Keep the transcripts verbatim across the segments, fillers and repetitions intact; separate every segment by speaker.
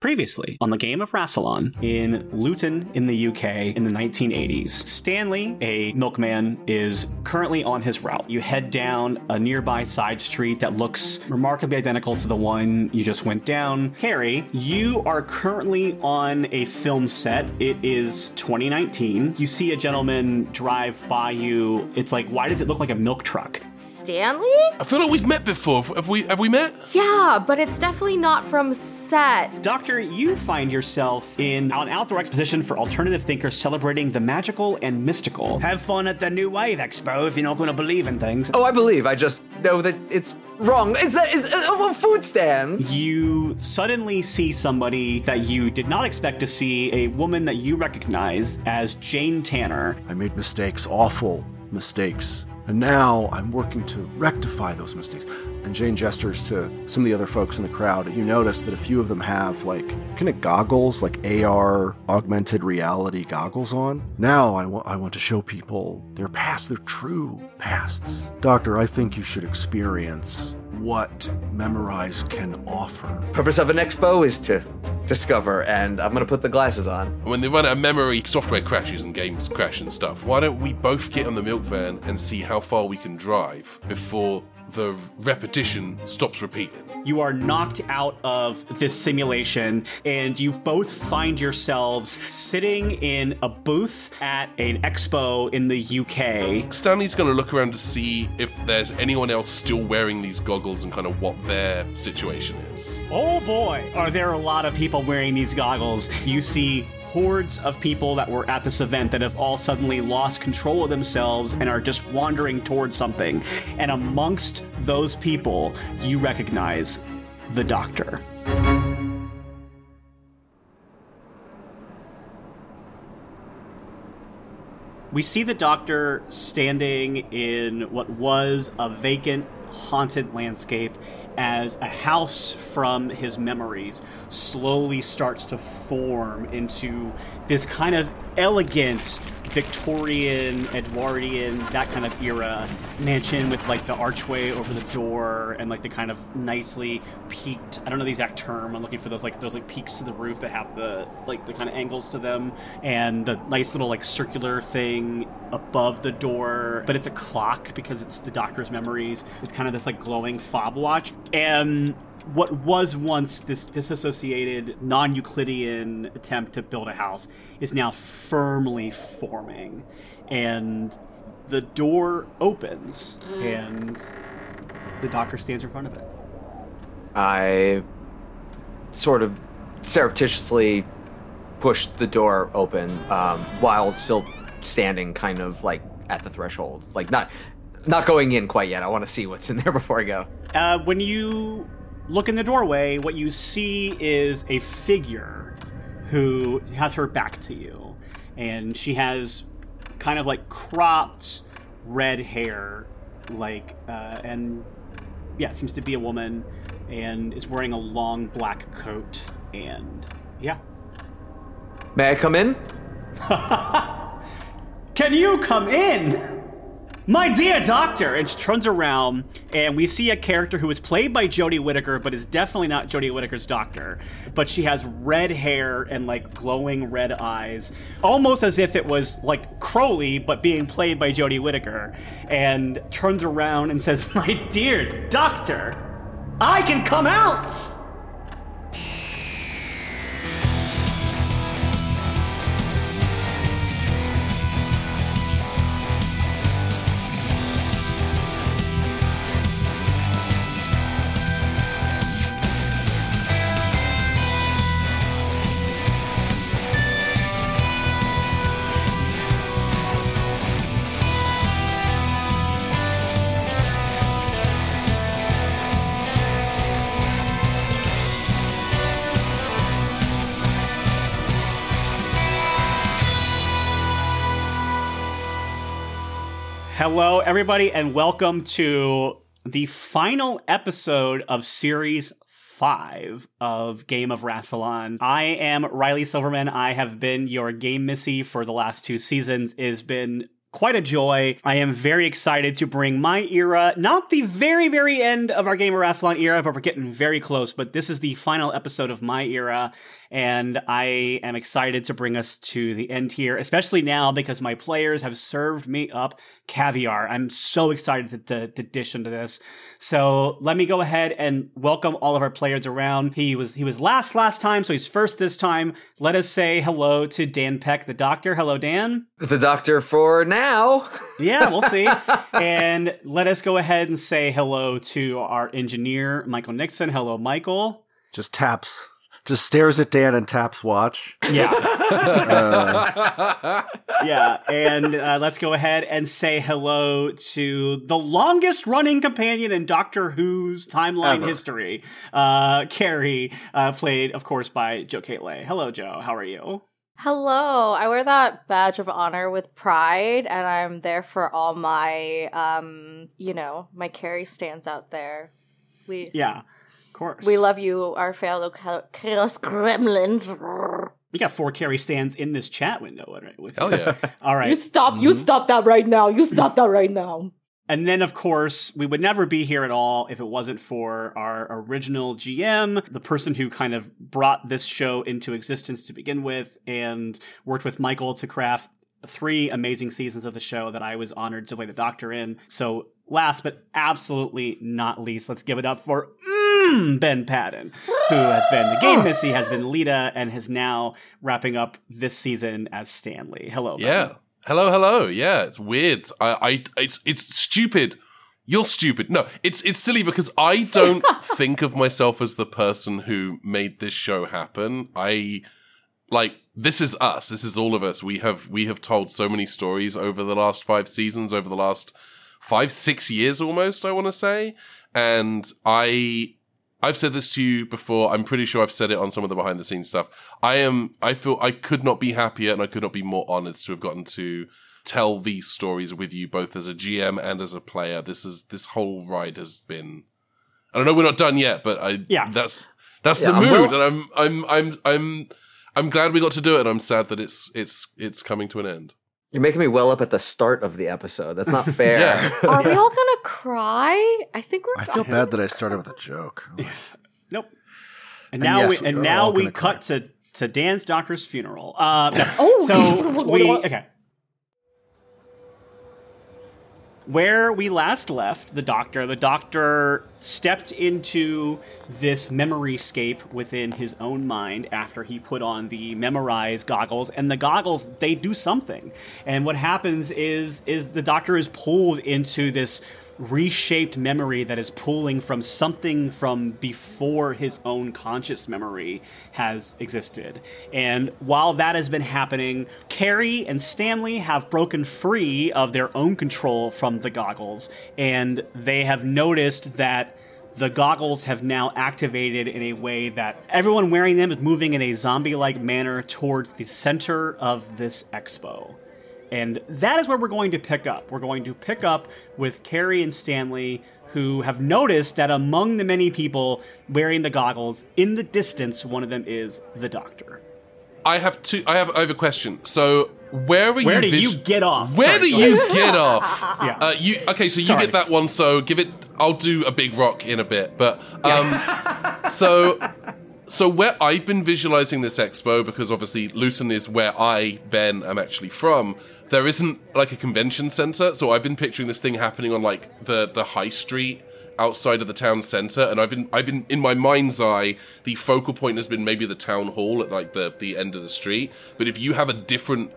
Speaker 1: Previously, on the Game of Rassilon in Luton in the U K in the nineteen eighties, Stanley, a milkman, is currently on his route. You head down a nearby side street that looks remarkably identical to the one you just went down. Carrie, you are currently on a film set. It is twenty nineteen. You see a gentleman drive by you. It's like, why does it look like a milk truck?
Speaker 2: Stanley?
Speaker 3: I feel like we've met before. Have we Have we met?
Speaker 2: Yeah, but it's definitely not from set.
Speaker 1: Doctor, you find yourself in an outdoor exposition for alternative thinkers celebrating the magical and mystical. Have fun at the New Wave Expo if you're not going to believe in things.
Speaker 4: Oh, I believe. I just know that it's wrong. Is that is uh, food stands?
Speaker 1: You suddenly see somebody that you did not expect to see, a woman that you recognize as Jane Tanner.
Speaker 5: I made mistakes, awful mistakes. And now I'm working to rectify those mistakes. And Jane gestures to some of the other folks in the crowd. You notice that a few of them have, like, kind of goggles, like A R, augmented reality goggles on. Now I, wa- I want to show people their past, their true pasts. Doctor, I think you should experience what Memorize can offer.
Speaker 4: Purpose of an expo is to discover, and I'm gonna put the glasses on.
Speaker 3: When they run out of memory, software crashes and games crash and stuff, why don't we both get on the milk van and see how far we can drive before the repetition stops repeating?
Speaker 1: You are knocked out of this simulation, and you both find yourselves sitting in a booth at an expo in the U K.
Speaker 3: Stanley's going to look around to see if there's anyone else still wearing these goggles and kind of what their situation is.
Speaker 1: Oh boy, are there a lot of people wearing these goggles. You see hordes of people that were at this event that have all suddenly lost control of themselves and are just wandering towards something. And amongst those people, you recognize the Doctor. We see the Doctor standing in what was a vacant, haunted landscape as a house from his memories slowly starts to form into this kind of elegant Victorian, Edwardian, that kind of era mansion with like the archway over the door and like the kind of nicely peaked, I don't know the exact term, I'm looking for those like those like peaks to the roof that have the like the kind of angles to them, and the nice little like circular thing above the door, but it's a clock because it's the Doctor's memories. It's kind of this like glowing fob watch. And what was once this disassociated, non-Euclidean attempt to build a house is now firmly forming. And the door opens, and the Doctor stands in front of it.
Speaker 4: I sort of surreptitiously push the door open um, while still standing kind of like at the threshold. Like not not going in quite yet. I want to see what's in there before I go.
Speaker 1: Uh, when you look in the doorway, what you see is a figure who has her back to you. And she has kind of like cropped red hair, like, uh, and yeah, it seems to be a woman, and is wearing a long black coat, and yeah.
Speaker 4: May I come in?
Speaker 1: Can you come in? My dear Doctor! And she turns around, and we see a character who is played by Jodie Whittaker, but is definitely not Jodie Whittaker's Doctor. But she has red hair and, like, glowing red eyes, almost as if it was, like, Crowley, but being played by Jodie Whittaker, and turns around and says, My dear Doctor, I can come out! Hello, everybody, and welcome to the final episode of Series five of Game of Rassilon. I am Riley Silverman. I have been your game missy for the last two seasons. It has been quite a joy. I am very excited to bring my era, not the very, very end of our Game of Rassilon era, but we're getting very close. But this is the final episode of my era, and I am excited to bring us to the end here, especially now because my players have served me up caviar. I'm so excited to, to, to dish into this. So let me go ahead and welcome all of our players around. He was he was last last time, so he's first this time. Let us say hello to Dan Peck, the Doctor. Hello, Dan.
Speaker 4: The Doctor for now.
Speaker 1: Yeah, we'll see. And let us go ahead and say hello to our engineer, Michael Nixon. Hello, Michael.
Speaker 5: Just taps. Just stares at Dan and taps watch.
Speaker 1: Yeah.
Speaker 5: Uh,
Speaker 1: yeah. And uh, let's go ahead and say hello to the longest running companion in Doctor Who's timeline
Speaker 5: Ever.
Speaker 1: history. Uh, Carrie, uh, played, of course, by Joe Caitley. Hello, Joe. How are you?
Speaker 2: Hello. I wear that badge of honor with pride, and I'm there for all my, um, you know, my Carrie stands out there. We
Speaker 1: Yeah. Course.
Speaker 2: We love you, our fellow Chaos Gremlins.
Speaker 1: We got four Carrie stands in this chat window. Right, with
Speaker 3: Oh, yeah.
Speaker 1: All right.
Speaker 2: You stop, you stop that right now. You stop that right now.
Speaker 1: And then, of course, we would never be here at all if it wasn't for our original G M, the person who kind of brought this show into existence to begin with and worked with Michael to craft three amazing seasons of the show that I was honored to play the Doctor in. So last but absolutely not least, let's give it up for mm, Ben Patton, who has been the Game Missy, has been Lita, and is now wrapping up this season as Stanley. Hello, Ben.
Speaker 3: Yeah. Hello, hello. Yeah, it's weird. I, I, it's, it's stupid. You're stupid. No, it's, it's silly because I don't think of myself as the person who made this show happen. I, like, this is us. This is all of us. We have, we have told so many stories over the last five seasons, over the last five, six years almost, I want to say. And I, I've said this to you before. I'm pretty sure I've said it on some of the behind the scenes stuff. I am, I feel I could not be happier and I could not be more honored to have gotten to tell these stories with you both as a G M and as a player. This is, this whole ride has been, I don't know, we're not done yet, but I,
Speaker 1: Yeah.
Speaker 3: that's, that's
Speaker 4: Yeah,
Speaker 3: the
Speaker 4: I'm
Speaker 3: mood.
Speaker 4: well-
Speaker 3: and I'm, I'm, I'm, I'm, I'm glad we got to do it. And I'm sad that it's, it's, it's coming to an end.
Speaker 4: You're making me well up at the start of the episode. That's not fair.
Speaker 3: Yeah.
Speaker 2: Are we all gonna cry? I think we're
Speaker 5: I feel bad that I started with a joke.
Speaker 1: Nope.
Speaker 5: And
Speaker 1: And now
Speaker 5: yes,
Speaker 1: we and
Speaker 5: we're
Speaker 1: now
Speaker 5: all
Speaker 1: we
Speaker 5: gonna
Speaker 1: cut to, to Dan's Doctor's funeral. Uh, no.
Speaker 2: Oh.
Speaker 1: So we okay. Where we last left the Doctor, the Doctor stepped into this memoryscape within his own mind after he put on the Memorize goggles, and the goggles, they do something. And what happens is is the Doctor is pulled into this reshaped memory that is pulling from something from before his own conscious memory has existed. And while that has been happening, Carrie and Stanley have broken free of their own control from the goggles, and they have noticed that the goggles have now activated in a way that everyone wearing them is moving in a zombie-like manner towards the center of this expo. And that is where we're going to pick up. We're going to pick up with Carrie and Stanley, who have noticed that among the many people wearing the goggles, in the distance, one of them is the Doctor.
Speaker 3: I have two, I have, I have a question. So where are you?
Speaker 1: Where do
Speaker 3: vis-
Speaker 1: you get off?
Speaker 3: Where
Speaker 1: Sorry,
Speaker 3: do
Speaker 1: go
Speaker 3: you
Speaker 1: ahead.
Speaker 3: get off?
Speaker 1: Yeah.
Speaker 3: Uh, you okay? So you
Speaker 1: Sorry.
Speaker 3: get that one. So give it. I'll do a big rock in a bit. But um, so so where I've been visualizing this expo, because obviously Luton is where I, Ben, am actually from. There isn't like a convention center, so I've been picturing this thing happening on like the the high street outside of the town center, and I've been I've been in my mind's eye, the focal point has been maybe the town hall at like the the end of the street. But if you have a different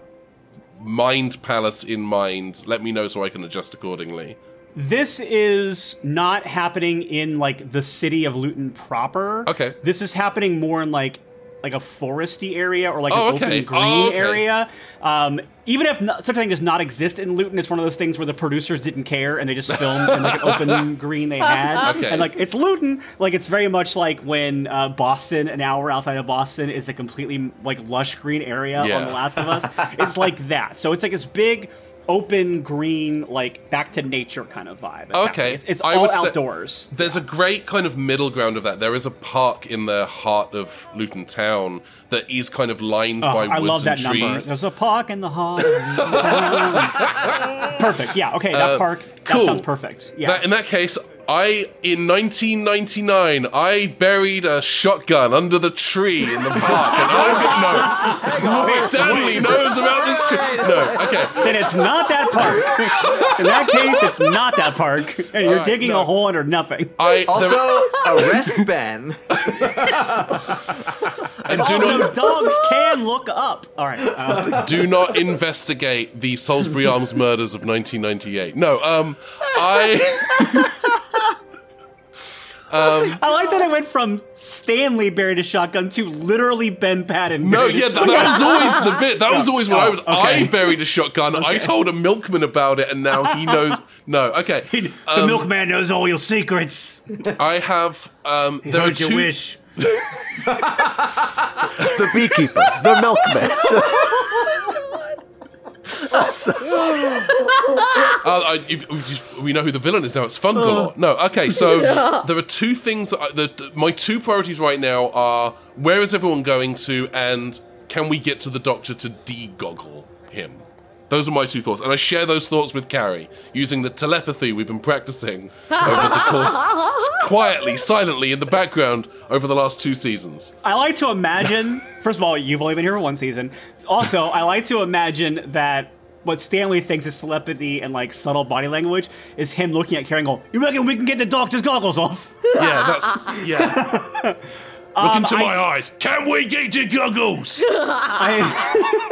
Speaker 3: mind palace in mind, let me know so I can adjust accordingly.
Speaker 1: This is not happening in like the city of Luton proper.
Speaker 3: Okay.
Speaker 1: This is happening more in like like a foresty area or like
Speaker 3: Oh,
Speaker 1: an
Speaker 3: okay.
Speaker 1: open green
Speaker 3: Oh, okay.
Speaker 1: area. Um, even if not, such a thing does not exist in Luton, it's one of those things where the producers didn't care and they just filmed in like an open green they had.
Speaker 3: Okay.
Speaker 1: And like it's Luton, like it's very much like when uh, Boston, an hour outside of Boston, is a completely like lush green area
Speaker 3: Yeah.
Speaker 1: on The Last of Us. It's like that. So it's like this big open green, like back to nature kind of vibe. It's
Speaker 3: Okay.
Speaker 1: happening. It's, it's
Speaker 3: I
Speaker 1: all
Speaker 3: would say-
Speaker 1: outdoors.
Speaker 3: There's a great kind of middle ground of that. There is a park in the heart of Luton Town that is kind of lined
Speaker 1: Oh,
Speaker 3: by
Speaker 1: I
Speaker 3: woods
Speaker 1: love that
Speaker 3: and
Speaker 1: number.
Speaker 3: trees.
Speaker 1: There's a park in the heart. of- Perfect. Yeah. Okay. That
Speaker 3: Uh,
Speaker 1: park. That
Speaker 3: cool.
Speaker 1: sounds perfect. Yeah.
Speaker 3: That, in that case, I in nineteen ninety-nine I buried a shotgun under the tree in the park, and I no. Stanley knows about this tree. No, okay.
Speaker 1: then it's not that park. In that case, it's not that park, and you're
Speaker 3: Alright,
Speaker 1: digging
Speaker 3: no.
Speaker 1: a hole under nothing.
Speaker 3: I
Speaker 4: Also,
Speaker 3: there-
Speaker 4: arrest Ben.
Speaker 3: and do
Speaker 1: Also,
Speaker 3: not
Speaker 1: dogs can look up. All right. Uh,
Speaker 3: do not investigate the Salisbury Arms murders of nineteen ninety-eight. No, um, I.
Speaker 1: I like that it went from Stanley buried a shotgun to literally Ben Patton.
Speaker 3: No,
Speaker 1: buried a
Speaker 3: yeah, that, that was always the bit. That was always what I was.
Speaker 1: Oh, okay.
Speaker 3: I buried a shotgun. I told a milkman about it, and now he knows. No, okay.
Speaker 1: The
Speaker 3: Um,
Speaker 1: milkman knows all your secrets.
Speaker 3: I have. Um, there are
Speaker 1: Heard your
Speaker 3: two.
Speaker 1: wish.
Speaker 5: The beekeeper, the milkman.
Speaker 3: Uh, I, if- if we know who the villain is now. It's Fun Galore. No, okay. So there are two things. I- The, the, my two priorities right now are where is everyone going to, and can we get to the Doctor to de-goggle him? Those are my two thoughts, and I share those thoughts with Carrie using the telepathy we've been practicing over the course, quietly, silently in the background over the last two seasons.
Speaker 1: I like to imagine, first of all, you've only been here for one season. Also, I like to imagine that what Stanley thinks is telepathy and like subtle body language is him looking at Carrie and going, "You reckon we can get the Doctor's goggles off?"
Speaker 3: Yeah, that's yeah. Look into
Speaker 1: I-
Speaker 3: my eyes. Can we get your goggles?
Speaker 1: I,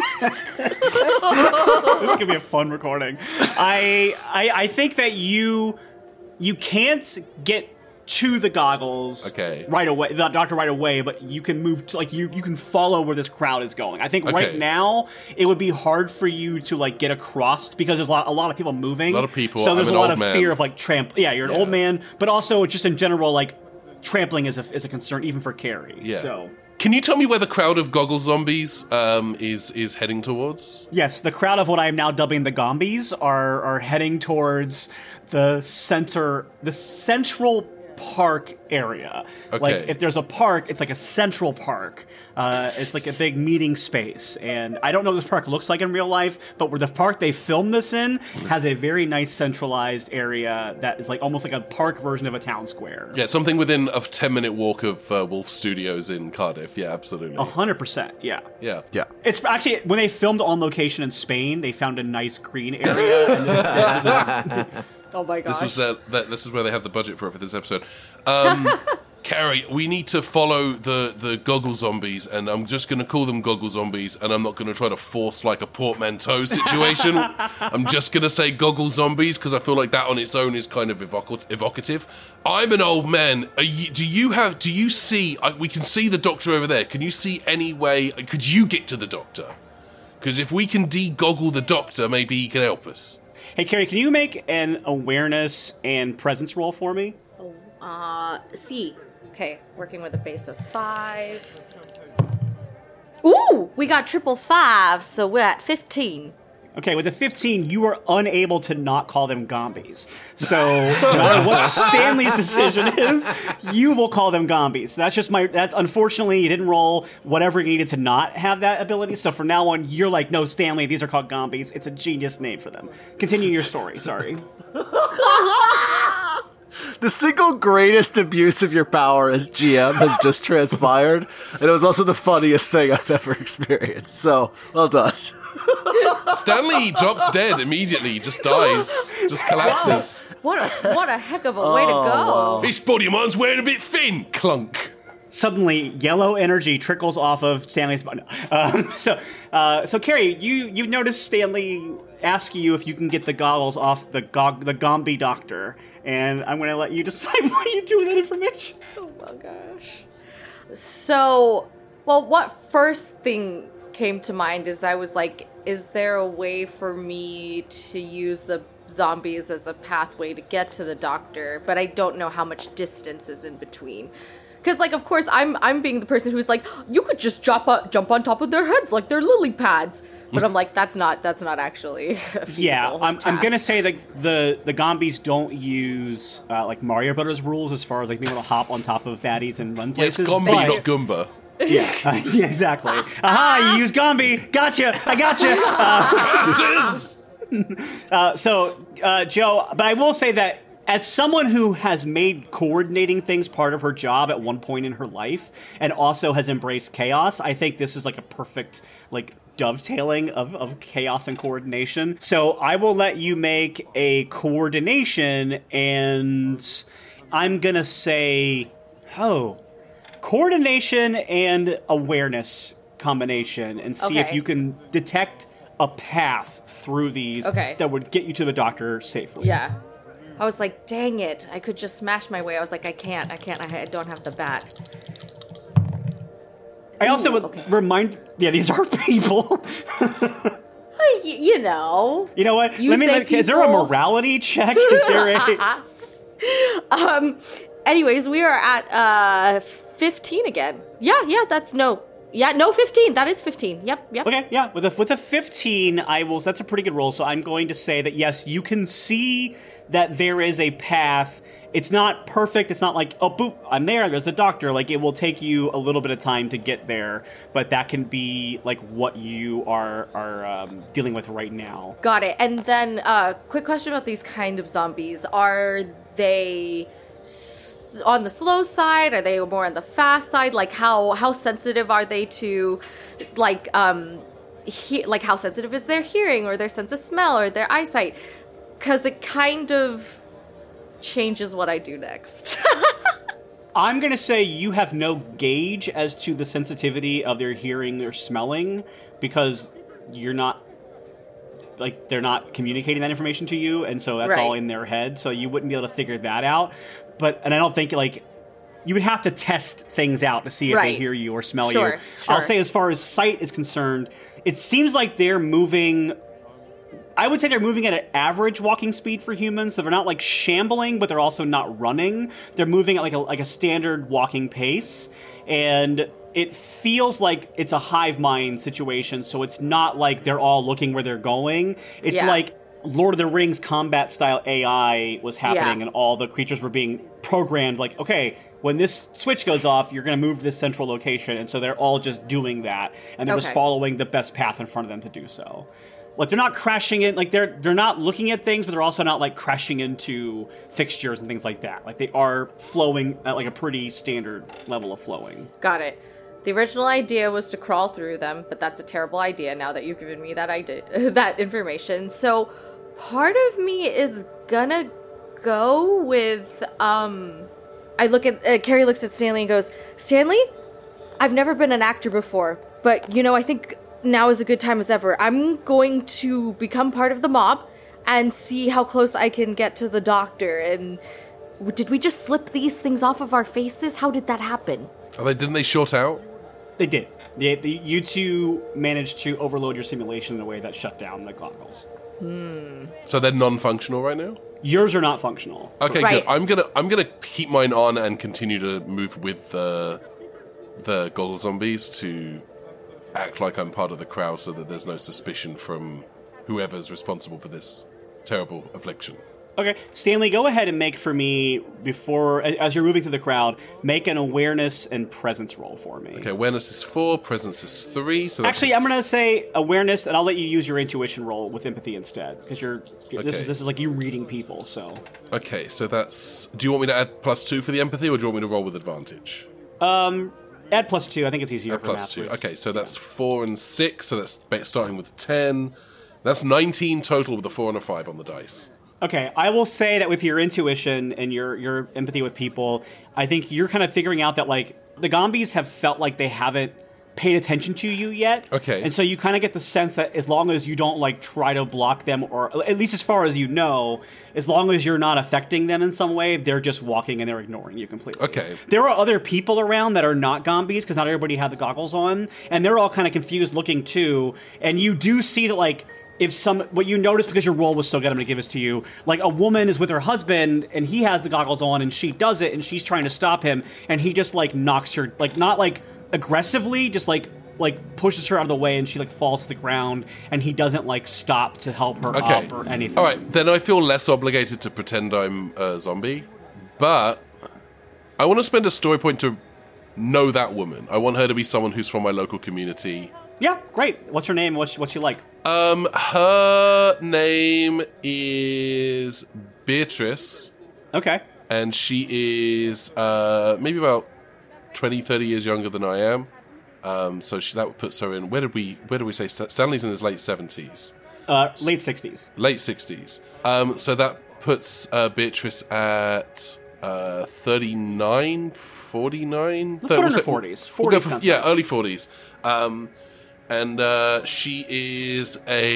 Speaker 1: this is gonna be a fun recording. I, I I think that you you can't get to the goggles
Speaker 3: Okay.
Speaker 1: right away, the doctor right away, but you can move to, like you you can follow where this crowd is going. I think
Speaker 3: Okay.
Speaker 1: right now it would be hard for you to like get across because there's a lot a lot of people moving.
Speaker 3: A lot of people.
Speaker 1: So there's
Speaker 3: I'm
Speaker 1: a
Speaker 3: an
Speaker 1: lot
Speaker 3: old
Speaker 1: of
Speaker 3: man.
Speaker 1: fear of like tramp. Yeah, you're an
Speaker 3: Yeah.
Speaker 1: old man, but also just in general like trampling is a is a concern even for Carrie.
Speaker 3: Yeah.
Speaker 1: So.
Speaker 3: Can you tell me where the crowd of goggle zombies um, is is heading towards?
Speaker 1: Yes, the crowd of what I am now dubbing the Gombies are are heading towards the center, the central park area. Like
Speaker 3: Okay.
Speaker 1: if there's a park, it's like a central park. Uh, it's like a big meeting space, and I don't know what this park looks like in real life, but where the park they filmed this in has a very nice centralized area that is like almost like a park version of a town square.
Speaker 3: Yeah, something within a ten minute walk of uh, Wolf Studios in Cardiff. Yeah, absolutely.
Speaker 1: A hundred percent, yeah.
Speaker 3: Yeah.
Speaker 5: Yeah.
Speaker 1: It's actually when they filmed on location in Spain, they found a nice green area. And this, this is,
Speaker 2: Oh my gosh.
Speaker 3: This was their, that. This is where they have the budget for it for this episode. Um, Carrie, we need to follow the the goggle zombies, and I'm just going to call them goggle zombies, and I'm not going to try to force like a portmanteau situation. I'm just going to say goggle zombies because I feel like that on its own is kind of evoc- evocative. I'm an old man. Are you, do you have? Do you see? I, we can see the Doctor over there. Can you see any way? Could you get to the Doctor? Because if we can de-goggle the Doctor, maybe he can help us.
Speaker 1: Hey, Carrie, can you make an awareness and presence roll for me?
Speaker 2: Uh, C. Okay, working with a base of five. Ooh, we got triple five, so we're at fifteen.
Speaker 1: Okay, with a fifteen, you are unable to not call them Gombies. So, no matter what Stanley's decision is, you will call them Gombies. That's just my. That's unfortunately you didn't roll whatever you needed to not have that ability. So from now on, you're like, no, Stanley, these are called Gombies. It's a genius name for them. Continue your story. Sorry.
Speaker 5: The single greatest abuse of your power as G M has just transpired, and it was also the funniest thing I've ever experienced. So, well done.
Speaker 3: Stanley drops dead immediately, just dies, just collapses.
Speaker 2: What a what a heck of a way to go.
Speaker 5: wow.
Speaker 3: This body of mine's wearing a bit thin. Clunk.
Speaker 1: Suddenly, yellow energy trickles off of Stanley's body. Um, so, uh, so Carrie, you you've noticed Stanley ask you if you can get the goggles off the gog- the Gombi doctor, and I'm going to let you decide what you do with that information.
Speaker 2: Oh my gosh. So, well, what first thing came to mind is I was like, is there a way for me to use the zombies as a pathway to get to the doctor? But I don't know how much distance is in between. Because, like, of course, I'm I'm being the person who's like, you could just jump on, jump on top of their heads like they're lily pads. But I'm like, that's not that's not actually a feasible
Speaker 1: Yeah, I'm,
Speaker 2: task.
Speaker 1: I'm gonna say that the the Gombies don't use uh, like Mario Brothers rules as far as like being able to hop on top of baddies and run
Speaker 3: Yeah, it's
Speaker 1: places.
Speaker 3: Gombi,
Speaker 1: but-
Speaker 3: not Goomba.
Speaker 1: Yeah, uh, yeah, exactly. Aha! You use Gombi. Gotcha. I gotcha. Uh, uh, so, uh, Joe, but I will say that as someone who has made coordinating things part of her job at one point in her life, and also has embraced chaos, I think this is like a perfect like dovetailing of, of chaos and coordination. So I will let you make a coordination, and I'm gonna say, oh. Coordination and awareness combination, and see if
Speaker 2: Okay.
Speaker 1: you can detect a path through these
Speaker 2: Okay.
Speaker 1: that would get you to the doctor safely.
Speaker 2: Yeah. I was like, dang it. I could just smash my way. I was like, I can't. I can't. I don't have the bat.
Speaker 1: I also
Speaker 2: Ooh,
Speaker 1: would
Speaker 2: okay.
Speaker 1: remind... Yeah, these are people.
Speaker 2: Uh, y- you know.
Speaker 1: You know what?
Speaker 2: You
Speaker 1: Let me.
Speaker 2: say
Speaker 1: Let, is there a
Speaker 2: people-
Speaker 1: morality check? Is there a...
Speaker 2: Um, anyways, we are at uh fifteen again. Yeah, yeah, that's no. Yeah, no, fifteen. That is fifteen. Yep, yep.
Speaker 1: Okay, yeah. With a with a fifteen, I will. That's a pretty good roll. So I'm going to say that yes, you can see that there is a path. It's not perfect. It's not like, oh, boop, I'm there. There's a doctor. Like, it will take you a little bit of time to get there, but that can be like what you are are um, dealing with right now.
Speaker 2: Got it. And then, uh, quick question about these kind of zombies. Are they s- on the slow side? Are they more on the fast side? Like, how how sensitive are they to, like, um, he- like how sensitive is their hearing or their sense of smell or their eyesight? Because it kind of changes what I do next.
Speaker 1: I'm going to say you have no gauge as to the sensitivity of their hearing or smelling because you're not, like, they're not communicating that information to you, and so that's all
Speaker 2: Right.
Speaker 1: in their head, so you wouldn't be able to figure that out. But, and I don't think, like, you would have to test things out to see if they
Speaker 2: Right.
Speaker 1: hear you or smell
Speaker 2: Sure,
Speaker 1: you.
Speaker 2: sure.
Speaker 1: I'll say as far as sight is concerned, it seems like they're moving... I would say they're moving at an average walking speed for humans. So they're not like shambling, but they're also not running. They're moving at like a like a standard walking pace, and it feels like it's a hive mind situation. So it's not like they're all looking where they're going. It's
Speaker 2: Yeah.
Speaker 1: like Lord of the Rings combat style A I was happening,
Speaker 2: Yeah.
Speaker 1: and all the creatures were being programmed. Like, okay, when this switch goes off, you're going to move to this central location, and so they're all just doing that, and they're just
Speaker 2: Okay.
Speaker 1: following the best path in front of them to do so. Like, they're not crashing in, like, they're they're not looking at things, but they're also not, like, crashing into fixtures and things like that. Like, they are flowing at, like, a pretty standard level of flowing.
Speaker 2: Got it. The original idea was to crawl through them, but that's a terrible idea now that you've given me that idea, that information. So part of me is gonna go with, um, I look at, uh, Carrie looks at Stanley and goes, Stanley, I've never been an actor before, but, you know, I think now is a good time as ever. I'm going to become part of the mob and see how close I can get to the doctor. And did we just slip these things off of our faces? How did that happen?
Speaker 3: Are they, didn't they short out?
Speaker 1: They did. They, the, you two managed to overload your simulation in a way that shut down the goggles.
Speaker 3: So they're non-functional right now?
Speaker 1: Yours are not functional.
Speaker 3: Okay,
Speaker 2: Right.
Speaker 3: good. I'm gonna I'm gonna keep mine on and continue to move with the the goggle zombies to act like I'm part of the crowd, so that there's no suspicion from whoever's responsible for this terrible affliction.
Speaker 1: Okay, Stanley, go ahead and make for me, before, as you're moving through the crowd, make an awareness and presence roll for me.
Speaker 3: Okay, awareness is four, presence is three. So that's
Speaker 1: Actually,
Speaker 3: just-
Speaker 1: I'm going to say awareness, and I'll let you use your intuition roll with empathy instead, because you're this
Speaker 3: Okay.
Speaker 1: is this is like you reading people. So,
Speaker 3: Okay, so that's. Do you want me to add plus two for the empathy, or do you want me to roll with advantage?
Speaker 1: um, add plus two. I think it's easier
Speaker 3: Add
Speaker 1: for
Speaker 3: plus
Speaker 1: math,
Speaker 3: two.
Speaker 1: please.
Speaker 3: Okay, so that's four and six. So that's ba- starting with ten. That's nineteen total with a four and a five on the dice.
Speaker 1: Okay, I will say that with your intuition and your your empathy with people, I think you're kind of figuring out that like the Gombies have felt like they haven't paid attention to you yet.
Speaker 3: Okay.
Speaker 1: And so you kind of get the sense that as long as you don't like try to block them, or at least as far as you know, as long as you're not affecting them in some way, they're just walking and they're ignoring you completely.
Speaker 3: Okay.
Speaker 1: There are other people around that are not Gombies because not everybody had the goggles on, and they're all kind of confused looking too. And you do see that like. If some, what you notice because your role was so good, I'm going to give this to you. Like a woman is with her husband and he has the goggles on and she does it and she's trying to stop him and he just like knocks her, like not like aggressively, just like like pushes her out of the way and she like falls to the ground and he doesn't like stop to help her
Speaker 3: Okay.
Speaker 1: up or anything.
Speaker 3: All right, then I feel less obligated to pretend I'm a zombie, but I want to spend a story point to know that woman. I want her to be someone who's from my local community.
Speaker 1: Yeah, great. What's her name? What's what's she like?
Speaker 3: Um, her name is Beatrice,
Speaker 1: Okay.
Speaker 3: and she is uh, maybe about twenty, thirty years younger than I am. Um, so she, that puts her in. Where did we? Where did we say St- Stanley's in his late seventies,
Speaker 1: Uh, late sixties.
Speaker 3: late sixties? Um, so that puts uh, Beatrice at uh, thirty-nine, forty-nine.
Speaker 1: Let's put her in her forties.
Speaker 3: We'll go
Speaker 1: forties
Speaker 3: for,
Speaker 1: sounds
Speaker 3: yeah,
Speaker 1: nice.
Speaker 3: early forties. Um, and uh, she is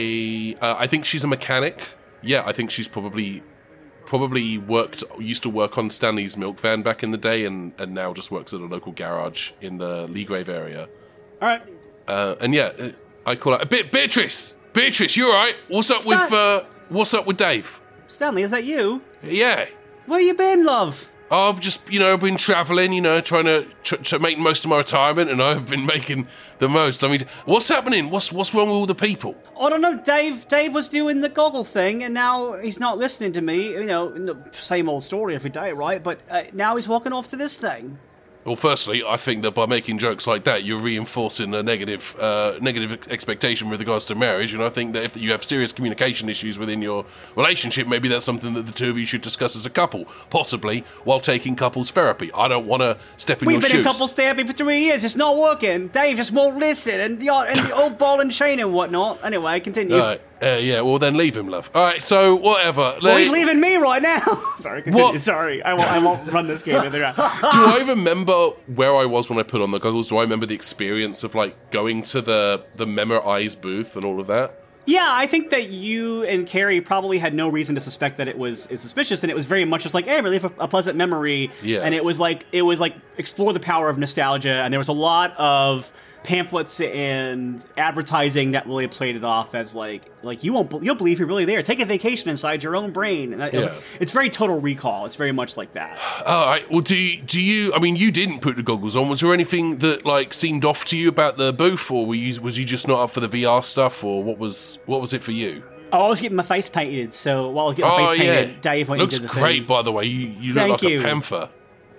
Speaker 3: a. Uh, I think she's a mechanic. Yeah, I think she's probably probably worked used to work on Stanley's milk van back in the day, and, and now just works at a local garage in the Leagrave area.
Speaker 1: All right.
Speaker 3: Uh, and yeah, uh, I call her Be- Beatrice. Beatrice, you all right? What's up
Speaker 1: Stan-
Speaker 3: with uh, What's up with Dave?
Speaker 1: Stanley, is that you?
Speaker 3: Yeah.
Speaker 1: Where you been, love?
Speaker 3: I've just, you know, been travelling, you know, trying to tr- to make most of my retirement, and I've been making the most. I mean, what's happening? What's what's wrong with all the people?
Speaker 1: I don't know. Dave Dave was doing the goggle thing, and now he's not listening to me. You know, the same old story every day, right? But uh, now he's walking off to this thing.
Speaker 3: Well, firstly, I think that by making jokes like that, you're reinforcing a negative, uh, negative ex- expectation with regards to marriage. And I think that if you have serious communication issues within your relationship, maybe that's something that the two of you should discuss as a couple, possibly while taking couples therapy. I don't want to step in
Speaker 1: We've
Speaker 3: your
Speaker 1: been
Speaker 3: shoes.
Speaker 1: in couples therapy for three years. It's not working. Dave just won't listen, and the and the old ball and chain and whatnot. Anyway, continue.
Speaker 3: All right. Uh, yeah, well, then leave him, love. All right, so whatever.
Speaker 1: Well,
Speaker 3: Let-
Speaker 1: he's leaving me right now. Sorry, continue.
Speaker 3: What?
Speaker 1: Sorry, I won't. I won't run this game either.
Speaker 3: Do I remember where I was when I put on the goggles? Do I remember the experience of like going to the the Memorize booth and all of that?
Speaker 1: Yeah, I think that you and Carrie probably had no reason to suspect that it was is suspicious, and it was very much just like, hey, relive a, a pleasant memory.
Speaker 3: Yeah.
Speaker 1: And it was like it was like explore the power of nostalgia, and there was a lot of pamphlets and advertising that really played it off as like like you won't you'll believe you're really there. Take a vacation inside your own brain. And it was-
Speaker 3: Yeah.
Speaker 1: it's very Total Recall. It's very much like that.
Speaker 3: All right. Well, do you, do you? I mean, you didn't put the goggles on. Was there anything that like seemed off to you about the booth, or were you was you just not up for the V R stuff, or what was what was it for you?
Speaker 1: Oh, I was getting my face painted, so while I was getting my
Speaker 3: Oh
Speaker 1: face
Speaker 3: yeah,
Speaker 1: painted, Dave went
Speaker 3: looks
Speaker 1: and did the
Speaker 3: great
Speaker 1: thing.
Speaker 3: by the way. You you
Speaker 1: Thank
Speaker 3: look like
Speaker 1: you.
Speaker 3: a panther.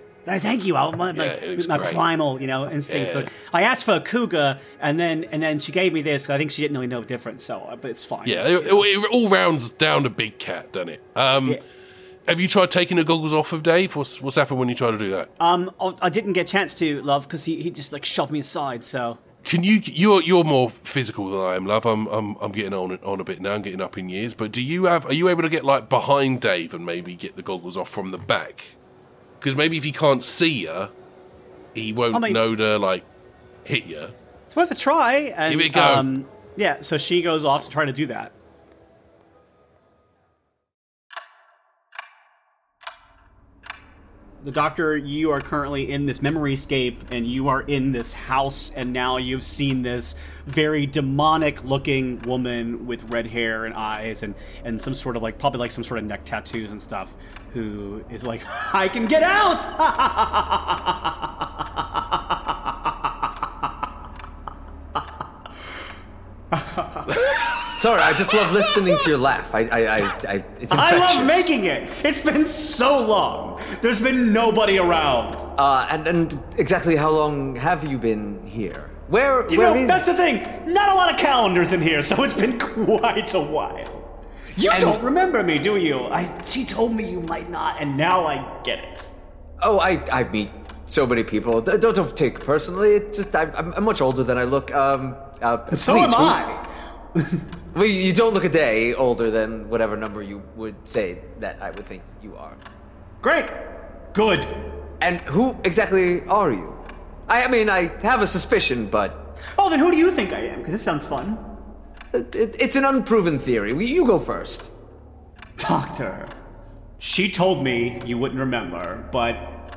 Speaker 1: I thank you. I, my,
Speaker 3: Yeah, it looks
Speaker 1: my
Speaker 3: great.
Speaker 1: primal, you know, instincts.
Speaker 3: Yeah.
Speaker 1: Like, I asked for a cougar, and then and then she gave me this. I think she didn't really know the difference, so uh, but it's fine.
Speaker 3: Yeah, it, it, it all rounds down to big cat, doesn't it? Um,
Speaker 1: Yeah.
Speaker 3: Have you tried taking the goggles off of Dave? What's what's happened when you try to do that?
Speaker 1: Um, I I didn't get a chance to, love, because he, he just like shoved me aside. So
Speaker 3: Can you? You're you're more physical than I am, love. I'm I'm I'm getting on on a bit now. I'm getting up in years. But do you have? Are you able to get like behind Dave and maybe get the goggles off from the back? Because maybe if he can't see you, he won't
Speaker 1: I mean-
Speaker 3: know to like hit you.
Speaker 1: it's worth a try. And,
Speaker 3: Give it a go.
Speaker 1: Um, yeah. So she goes off to try to do that. The doctor, you are currently in this memoryscape, and you are in this house, and now you've seen this very demonic-looking woman with red hair and eyes, and and some sort of like probably like some sort of neck tattoos and stuff, who is like, I can get out.
Speaker 4: Sorry, I just love listening to your laugh. I, I, I, I it's infectious.
Speaker 1: I love making it. It's been so long. There's been nobody around.
Speaker 4: Uh, and and exactly how long have you been here? Where,
Speaker 1: You
Speaker 4: where
Speaker 1: know,
Speaker 4: is-
Speaker 1: that's the thing. Not a lot of calendars in here, so it's been quite a while. You
Speaker 4: And-
Speaker 1: don't remember me, do you? I. She told me you might not, and now I get it.
Speaker 4: Oh, I, I meet so many people. D- Don't, don't take it personally. It's just I'm, I'm, I'm much older than I look. Um, uh,
Speaker 1: So
Speaker 4: please,
Speaker 1: am
Speaker 4: who-
Speaker 1: I.
Speaker 4: Well, you don't look a day older than whatever number you would say that I would think you are.
Speaker 1: Great. Good.
Speaker 4: And who exactly are you? I, I mean, I have a suspicion, but
Speaker 1: Oh, then who do you think I am? Because it sounds fun.
Speaker 4: It, it, it's an unproven theory. You go first.
Speaker 1: Doctor, she told me you wouldn't remember, but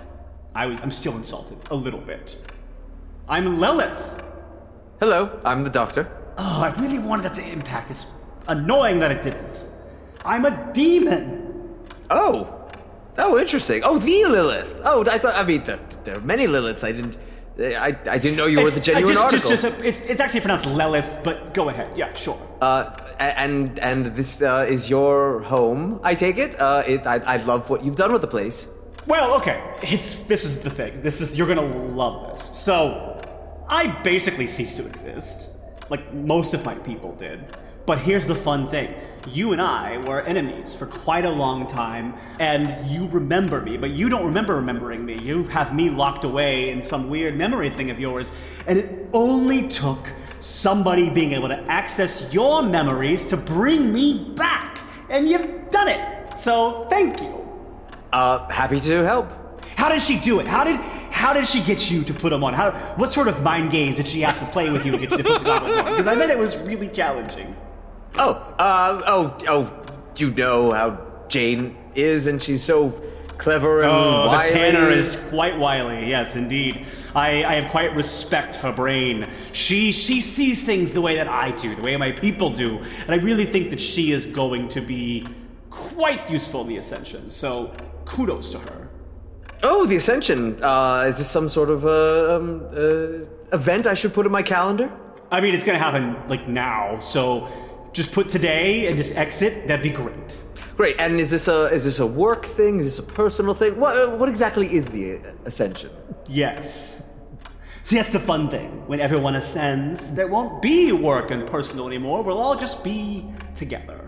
Speaker 1: I was, I'm still insulted. A little bit. I'm Lilith.
Speaker 4: Hello, I'm the doctor.
Speaker 1: Oh, I really wanted that to impact. It's annoying that it didn't. I'm a demon.
Speaker 4: Oh. Oh, interesting. Oh, the Lilith. Oh, I thought, I mean, there, there are many Liliths. I didn't, I, I didn't know you
Speaker 1: it's,
Speaker 4: were the genuine
Speaker 1: uh, just,
Speaker 4: article.
Speaker 1: Just, just, a, it's, it's actually pronounced Lilith, but go ahead. Yeah, sure.
Speaker 4: Uh, and, and this uh, is your home, I take it? Uh, it I, I love what you've done with the place.
Speaker 1: Well, okay. It's, this is the thing. This is, you're gonna love this. So, I basically ceased to exist. Like most of my people did. But here's the fun thing. You and I were enemies for quite a long time, and you remember me, but you don't remember remembering me. You have me locked away in some weird memory thing of yours, and it only took somebody being able to access your memories to bring me back, and you've done it. So, thank you.
Speaker 4: Uh, happy to help.
Speaker 1: How did she do it? How did how did she get you to put them on? How what sort of mind games did she have to play with you to get you to put the goggles on? Because I bet it was really challenging.
Speaker 4: Oh, uh, oh, oh, you know how Jane is, and she's so clever and
Speaker 1: Oh,
Speaker 4: wily.
Speaker 1: the Tanner is quite wily, yes, indeed. I, I have quite respect her brain. She she sees things the way that I do, the way my people do, and I really think that she is going to be quite useful in the Ascension, so kudos to her.
Speaker 4: Oh, the Ascension. Uh, is this some sort of uh, um, uh, event I should put in my calendar?
Speaker 1: I mean, it's going to happen, like, now, so just put today and just exit. That'd be great.
Speaker 4: Great. And is this a is this a work thing? Is this a personal thing? What uh, what exactly is the Ascension?
Speaker 1: Yes. See, that's the fun thing. When everyone ascends, there won't be work and personal anymore. We'll all just be together.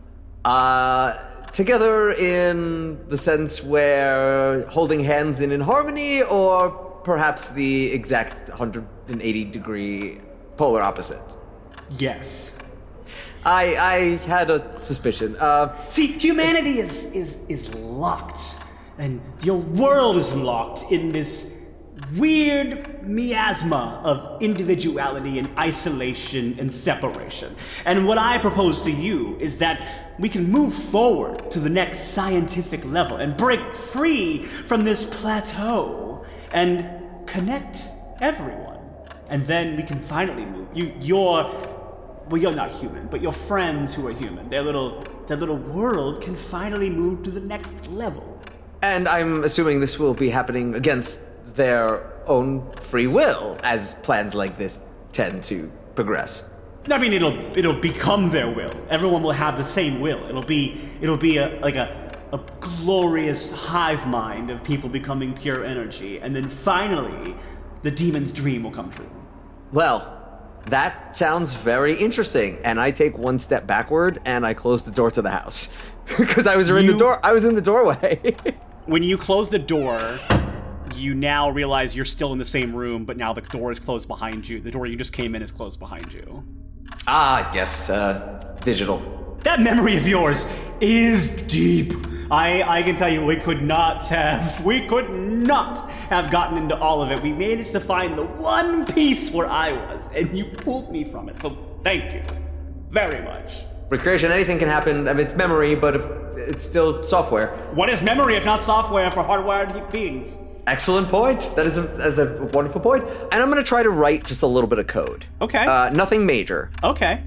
Speaker 4: Uh, together in the sense where holding hands and in harmony, or perhaps the exact one hundred eighty degree polar opposite?
Speaker 1: Yes.
Speaker 4: I I had a suspicion. Uh,
Speaker 1: See, humanity is, is, is locked. And your world is locked in this weird miasma of individuality and isolation and separation. And what I propose to you is that we can move forward to the next scientific level and break free from this plateau and connect everyone. And then we can finally move. You, you're... Well, you're not human, but your friends who are human, their little, their little world can finally move to the next level.
Speaker 4: and I'm assuming this will be happening against their own free will, as plans like this tend to progress.
Speaker 1: I mean, it'll it'll become their will. Everyone will have the same will. It'll be it'll be a like a a glorious hive mind of people becoming pure energy, and then finally, the demon's dream will come true.
Speaker 4: Well, that sounds very interesting, and I take one step backward and I close the door to the house because I was in
Speaker 1: You-
Speaker 4: the door. I was in the doorway.
Speaker 1: When you close the door, you now realize you're still in the same room, but now the door is closed behind you. The door you just came in is closed behind you.
Speaker 4: ah, yes, uh, digital.
Speaker 1: That memory of yours is deep. I, I can tell you we could not have, we could not have gotten into all of it. We managed to find the one piece where I was, and you pulled me from it. So thank you very much.
Speaker 4: Recreation, anything can happen. I mean, it's memory, but if it's still software.
Speaker 1: What is memory if not software for hardwired beings?
Speaker 4: Excellent point. That is a, that's a wonderful point. And I'm going to try to write just a little bit of code.
Speaker 1: Okay.
Speaker 4: Uh, nothing major.
Speaker 1: Okay.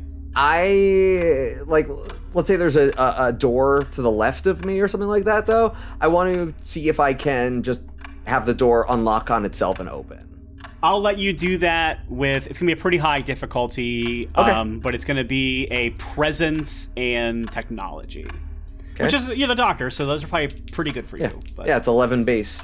Speaker 4: I, like, let's say there's a, a, a door to the left of me or something like that, though. I want to see if I can just have the door unlock on itself and open.
Speaker 1: I'll let you do that with, it's going to be a pretty high difficulty,
Speaker 4: Okay.
Speaker 1: um, but it's going to be a presence and technology.
Speaker 4: Okay.
Speaker 1: Which is, you're the doctor, so those are probably pretty good for
Speaker 4: Yeah,
Speaker 1: you. But.
Speaker 4: yeah, it's eleven base.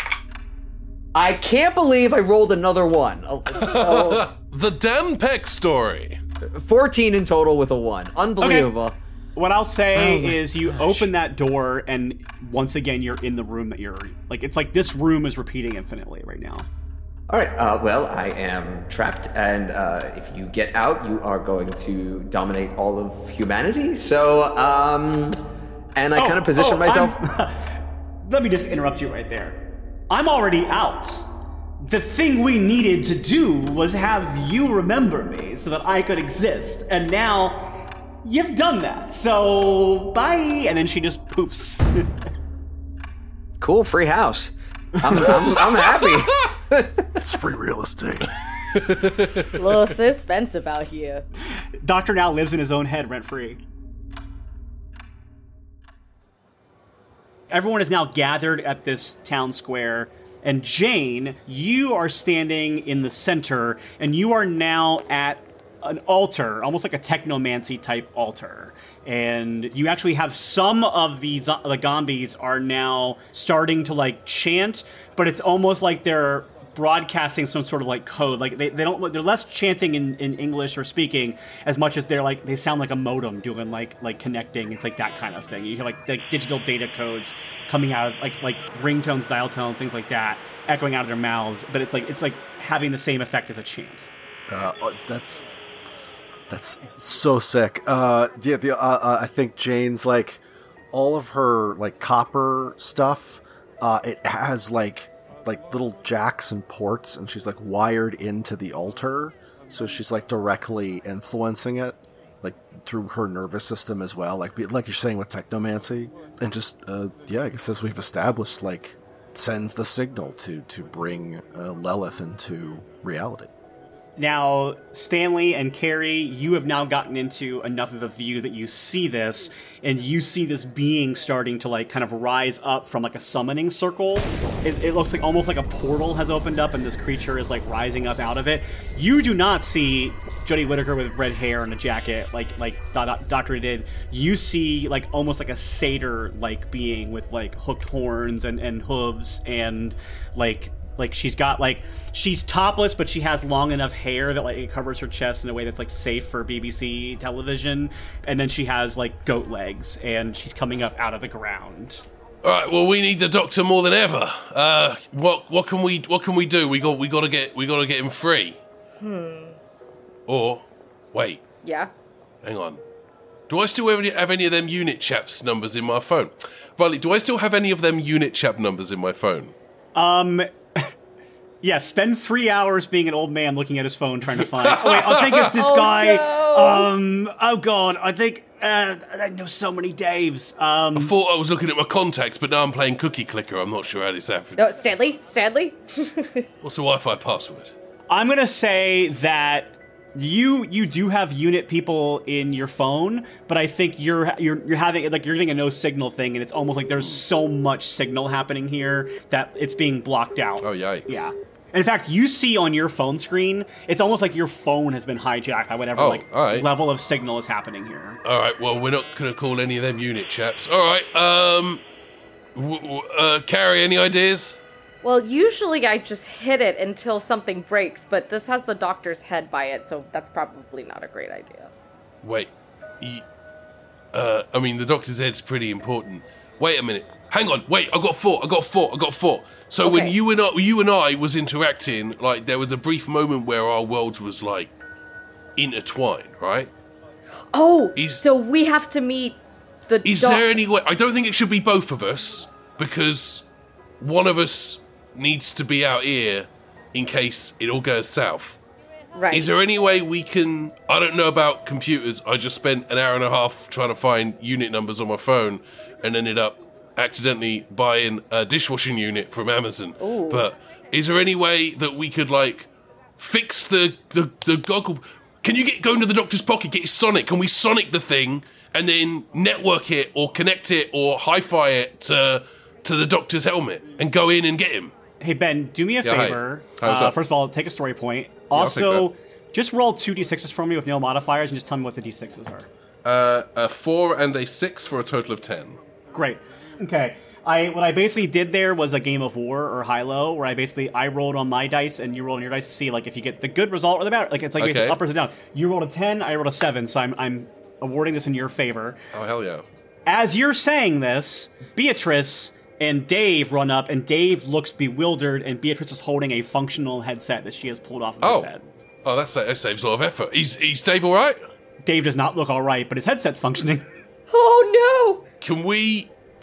Speaker 4: I can't believe I rolled another one. Oh, oh,
Speaker 3: The Dan Peck story.
Speaker 4: fourteen in total with a one. Unbelievable.
Speaker 1: What I'll say
Speaker 4: Oh my
Speaker 1: is you open that door, and once again, you're in the room that you're, like, it's like this room is repeating infinitely right now.
Speaker 4: All right. Uh, well, I am trapped, and uh, if you get out, you are going to dominate all of humanity. So, um, and I
Speaker 1: Oh,
Speaker 4: kind of position
Speaker 1: oh,
Speaker 4: myself.
Speaker 1: I'm- Let me just interrupt you right there. I'm already out. the thing we needed to do was have you remember me so that I could exist. And now you've done that. So bye. And then she just poofs.
Speaker 4: Cool, free house. I'm, I'm, I'm happy.
Speaker 5: It's free real estate.
Speaker 2: A little suspense about here.
Speaker 1: Doctor now lives in his own head rent-free. Everyone is now gathered at this town square. And Jane, you are standing in the center, and you are now at an altar, almost like a technomancy type altar. And you actually have some of the, zo- the Gombies are now starting to like chant, but it's almost like they're broadcasting some sort of like code. Like they, they don't, they're less chanting in, in English or speaking as much as they're like, they sound like a modem doing like, like connecting. It's like that kind of thing. You hear like, like digital data codes coming out of like, like ringtones, dial tone, things like that, echoing out of their mouths. But it's like, it's like having the same effect as a chant.
Speaker 5: Uh, that's that's so sick. Uh, yeah, the, uh, uh, I think Jane's like all of her like copper stuff. Uh, it has like like little jacks and ports, and she's like wired into the altar, so she's like directly influencing it, like through her nervous system as well. Like like you're saying with technomancy, and just uh, yeah, I guess as we've established, like sends the signal to to bring uh, Lilith into reality.
Speaker 1: Now, Stanley and Carrie, you have now gotten into enough of a view that you see this, and you see this being starting to, like, kind of rise up from, like, a summoning circle. It, it looks like almost like a portal has opened up, and this creature is, like, rising up out of it. You do not see Jodie Whittaker with red hair and a jacket like like Doctor did. You see, like, almost like a satyr-like being with, like, hooked horns and, and hooves and, like... Like, she's got, like, she's topless, but she has long enough hair that, like, it covers her chest in a way that's, like, safe for B B C television. And then she has, like, goat legs, and she's coming up out of the ground.
Speaker 3: All right, well, we need the doctor more than ever. Uh, what what can we what can we do? We got we got to get we got to get him free.
Speaker 2: Hmm.
Speaker 3: Or, wait.
Speaker 2: Yeah.
Speaker 3: Hang on. Do I still have any, have any of them unit chaps numbers in my phone? Riley, do I still have any of them unit chap numbers in my phone?
Speaker 1: Um... Yeah, spend three hours being an old man looking at his phone trying to find... Oh, wait, I think it's this
Speaker 2: oh,
Speaker 1: guy.
Speaker 2: No.
Speaker 1: Um, oh, God, I think... Uh, I know so many Daves. Um,
Speaker 3: I thought I was looking at my contacts, but now I'm playing Cookie Clicker. I'm not sure how this happens.
Speaker 2: No, Stanley? Stanley?
Speaker 3: What's the Wi-Fi password?
Speaker 1: I'm going to say that you you do have unit people in your phone, but I think you're you're you're having like you're getting a no signal thing, and it's almost like there's so much signal happening here that it's being blocked out.
Speaker 3: Oh, yikes.
Speaker 1: Yeah. In fact, you see on your phone screen, it's almost like your phone has been hijacked by whatever
Speaker 3: oh,
Speaker 1: like
Speaker 3: all right.
Speaker 1: level of signal is happening here.
Speaker 3: All right, well, we're not going to call any of them unit chaps. All right, um, w- w- uh, Carrie, any ideas?
Speaker 2: Well, usually I just hit it until something breaks, but this has the doctor's head by it, so that's probably not a great idea.
Speaker 3: Wait, he, uh, I mean, the doctor's head's pretty important. Wait a minute. Hang on, wait, I got four, I got four, I got four. So
Speaker 2: Okay.
Speaker 3: when you and I, you and I was interacting, like, there was a brief moment where our worlds was, like, intertwined, right?
Speaker 2: Oh,
Speaker 3: Is-
Speaker 2: so we have to meet the
Speaker 3: Is
Speaker 2: doc-
Speaker 3: there any way... I don't think it should be both of us, because one of us needs to be out here in case it all goes south.
Speaker 2: Right.
Speaker 3: Is there any way we can... I don't know about computers. I just spent an hour and a half trying to find unit numbers on my phone and ended up accidentally buying a dishwashing unit from Amazon.
Speaker 2: Ooh.
Speaker 3: But is there any way that we could, like, fix the, the, the goggle... Can you get go into the doctor's pocket, get his Sonic, and we Sonic the thing, and then network it, or connect it, or hi-fi it to, to the doctor's helmet, and go in and get him?
Speaker 1: Hey, Ben, do me a
Speaker 3: Yeah, hi.
Speaker 1: favor.
Speaker 3: Hi, what's
Speaker 1: uh,
Speaker 3: up?
Speaker 1: first of all, take a story point.
Speaker 3: I'll
Speaker 1: Also,
Speaker 3: take
Speaker 1: just roll two d sixes for me with no modifiers and just tell me what the d sixes are.
Speaker 3: Uh, a four and a six for a total of ten.
Speaker 1: Great. Okay. I what I basically did there was a game of war or high-low, where I basically I rolled on my dice and you rolled on your dice to see like if you get the good result or the bad. Like it's like
Speaker 3: Okay.
Speaker 1: basically up or down. You rolled a ten, I rolled a seven, so I'm I'm awarding this in your favor.
Speaker 3: Oh, hell yeah.
Speaker 1: As you're saying this, Beatrice and Dave run up, and Dave looks bewildered, and Beatrice is holding a functional headset that she has pulled off of
Speaker 3: Oh.
Speaker 1: his head.
Speaker 3: Oh, that's, that saves a lot of effort. He's, he's Dave all right?
Speaker 1: Dave does not look all right, but his headset's functioning.
Speaker 2: Oh, no!
Speaker 3: Can we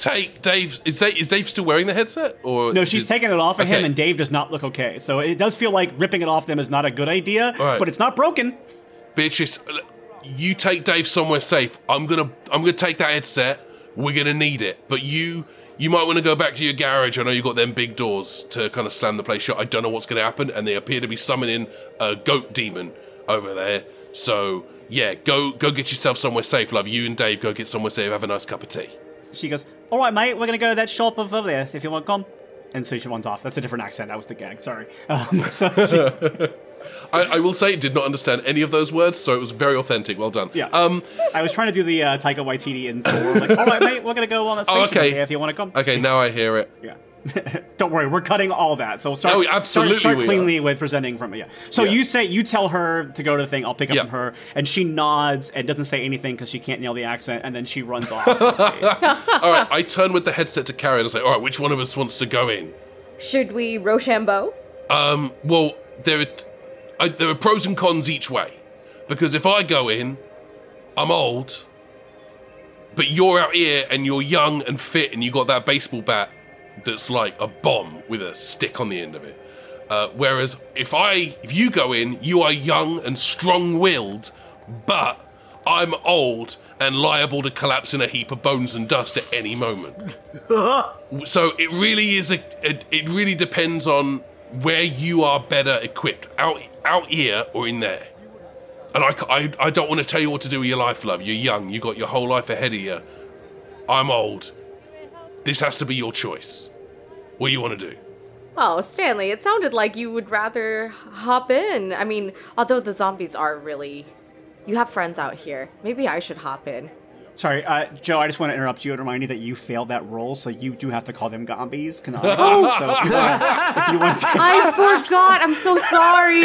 Speaker 3: take Dave. Is Dave, is Dave still wearing the headset? Or
Speaker 1: No, she's
Speaker 3: did-
Speaker 1: taking it off of him,
Speaker 3: Okay.
Speaker 1: and Dave does not look okay. So it does feel like ripping it off them is not a good idea,
Speaker 3: Right.
Speaker 1: but it's not broken.
Speaker 3: Beatrice, you take Dave somewhere safe. I'm gonna, I'm gonna take that headset. We're gonna need it, but you, you might want to go back to your garage. I know you got them big doors to kind of slam the place shut. I don't know what's gonna happen, and they appear to be summoning a goat demon over there. So yeah, go, go get yourself somewhere safe, love. You and Dave go get somewhere safe. Have a nice cup of tea.
Speaker 1: She goes, all right, mate, we're going to go to that shop over there if you want to come. And so she runs off. That's a different accent. That was the gag. Sorry. Um, so she,
Speaker 3: I, I will say, did not understand any of those words, so it was very authentic. Well done.
Speaker 1: yeah.
Speaker 3: Um.
Speaker 1: I was trying to do the uh, Taika Waititi in Thor. Like, all right, mate, we're going to go on that
Speaker 3: Oh,
Speaker 1: spaceship
Speaker 3: okay.
Speaker 1: over there if you want to come.
Speaker 3: Okay. Now I hear it.
Speaker 1: Yeah. Don't worry, we're cutting all that. So start,
Speaker 3: Oh, absolutely
Speaker 1: start, start
Speaker 3: we
Speaker 1: cleanly with presenting from it. Yeah. So
Speaker 3: Yeah.
Speaker 1: you say you tell her to go to the thing. I'll pick up
Speaker 3: Yeah.
Speaker 1: from her, and she nods and doesn't say anything because she can't nail the accent, and then she runs off.
Speaker 3: All right. I turn with the headset to Carrie and I say, "All right, which one of us wants to go in?"
Speaker 2: Should we Rochambeau?
Speaker 3: Um. Well, there are I, there are pros and cons each way, because if I go in, I'm old, but you're out here and you're young and fit and you got that baseball bat that's like a bomb with a stick on the end of it. Uh, whereas if I, if you go in, you are young and strong-willed, but I'm old and liable to collapse in a heap of bones and dust at any moment. So it really is a, it, it really depends on where you are better equipped, out out here or in there. And I, I, I don't want to tell you what to do with your life, love. You're young. You got your whole life ahead of you. I'm old. This has to be your choice. What do you want to do?
Speaker 2: Oh, Stanley, it sounded like you would rather hop in. I mean, although the zombies are really... You have friends out here. Maybe I should hop in.
Speaker 1: Sorry, uh, Joe, I just want to interrupt you and remind you that you failed that roll, so you do have to call them Gombies. Canonically. So if you want, if you want to...
Speaker 2: I forgot. I'm so sorry.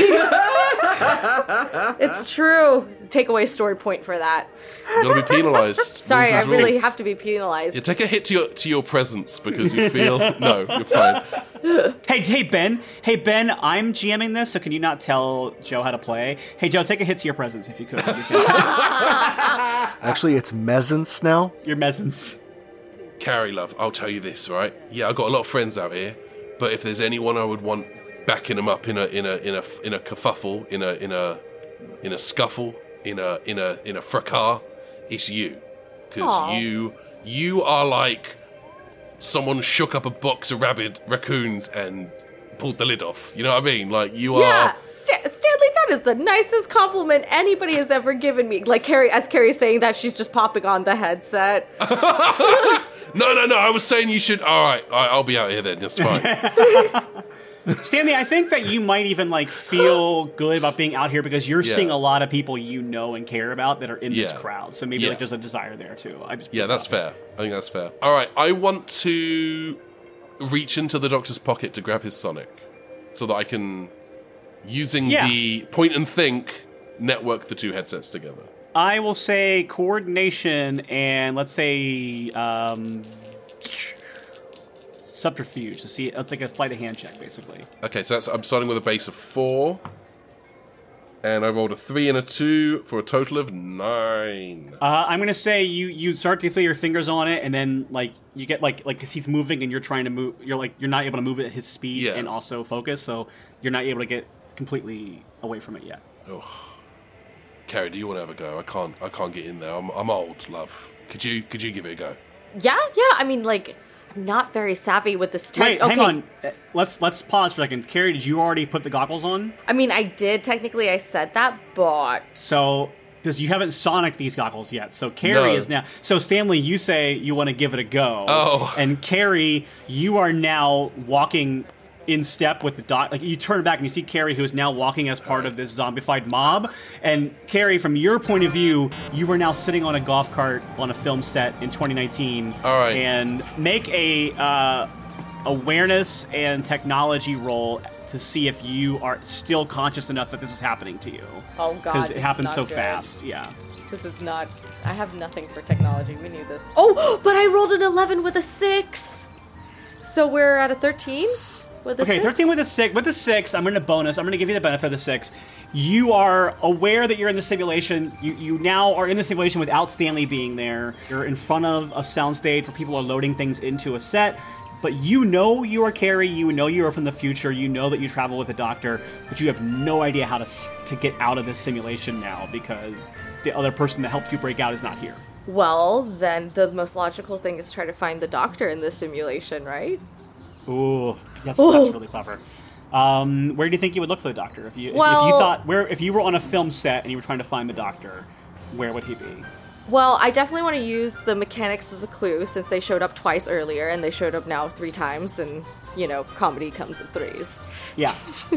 Speaker 2: It's true. Takeaway story point for that.
Speaker 3: You're going to be penalised.
Speaker 2: Sorry, I
Speaker 3: Rules is
Speaker 2: really
Speaker 3: rules.
Speaker 2: have to be penalized.
Speaker 3: Yeah, take a hit to your to your presence because you feel... No, you're fine.
Speaker 1: Hey, hey, Ben. Hey, Ben, I'm GMing this, so can you not tell Joe how to play? Hey, Joe, take a hit to your presence if you could.
Speaker 5: Actually, it's Mezence now.
Speaker 1: Your mezzans.
Speaker 3: Carrie, love, I'll tell you this, right? Yeah, I've got a lot of friends out here, but if there's anyone I would want backing them up in a in a in a in a kerfuffle, in a in a in a scuffle, in a in a in a fracas, it's you, because
Speaker 2: Aw.
Speaker 3: you you are like someone shook up a box of rabid raccoons and pulled the lid off. You know what I mean? Like you
Speaker 2: Yeah,
Speaker 3: are.
Speaker 2: Sta- Stanley, that is the nicest compliment anybody has ever given me. Like Carrie, as Carrie's saying that, she's just popping on the headset.
Speaker 3: No, no, no. I was saying you should. All right, all right, I'll be out here then. That's fine.
Speaker 1: Stanley, I think that you might even like feel good about being out here because you're
Speaker 3: Yeah.
Speaker 1: seeing a lot of people you know and care about that are in this
Speaker 3: Yeah.
Speaker 1: crowd. So maybe
Speaker 3: Yeah.
Speaker 1: like there's a desire there too. I just
Speaker 3: Yeah, that's fair. I think that's fair. All right, I want to reach into the doctor's pocket to grab his Sonic so that I can, using
Speaker 1: Yeah.
Speaker 3: the point and think, network the two headsets together.
Speaker 1: I will say coordination and let's say um, subterfuge to see. It's like a sleight of hand check, basically.
Speaker 3: Okay, so that's I'm starting with a base of four. And I rolled a three and a two for a total of nine.
Speaker 1: Uh, I'm gonna say you you start to feel your fingers on it, and then like you get like like 'cause he's moving and you're trying to move. You're like you're not able to move it at his speed
Speaker 3: Yeah.
Speaker 1: and also focus, so you're not able to get completely away from it yet.
Speaker 3: Oh. Carrie, do you want to have a go? I can't. I can't get in there. I'm, I'm old, love. Could you? Could you give it a go?
Speaker 2: Yeah, yeah. I mean, like, I'm not very savvy with this tech.
Speaker 1: Wait,
Speaker 2: okay.
Speaker 1: hang on. Uh, Let's let's pause for a second. Carrie, did you already put the goggles on?
Speaker 2: I mean, I did technically. I said that, but
Speaker 1: So, because you haven't Sonic these goggles yet. So Carrie
Speaker 3: No.
Speaker 1: is now. So Stanley, you say you want to give it a go.
Speaker 3: Oh.
Speaker 1: And Carrie, you are now walking in step with the doc. Like you turn back and you see Carrie, who is now walking as part of this zombified mob. And Carrie, from your point of view, you are now sitting on a golf cart on a film set in twenty nineteen.
Speaker 3: All right.
Speaker 1: And make a uh, awareness and technology roll to see if you are still conscious enough that this is happening to you.
Speaker 2: oh god,
Speaker 1: Because it
Speaker 2: this is
Speaker 1: happens
Speaker 2: not
Speaker 1: so
Speaker 2: good.
Speaker 1: fast, yeah.
Speaker 2: This is not. I have nothing for technology. We knew this. Oh, but I rolled an eleven with a six. So we're at a thirteen. with a
Speaker 1: Okay,
Speaker 2: six.
Speaker 1: thirteen with a six. With a six, I'm going to bonus. I'm going to give you the benefit of the six. You are aware that you're in the simulation. You you now are in the simulation without Stanley being there. You're in front of a soundstage where people are loading things into a set. But you know you are Carrie. You know you are from the future. You know that you travel with the Doctor, but you have no idea how to to get out of this simulation now because the other person that helped you break out is not here.
Speaker 2: Well, then the most logical thing is try to find the Doctor in this simulation, right?
Speaker 1: Ooh, that's,
Speaker 2: Ooh.
Speaker 1: that's really clever. Um, where do you think you would look for the Doctor if you
Speaker 2: Well-
Speaker 1: if you thought where if you were on a film set and you were trying to find the Doctor, where would he be?
Speaker 2: Well, I definitely want to use the mechanics as a clue since they showed up twice earlier and they showed up now three times, and you know, comedy comes in threes.
Speaker 1: Yeah.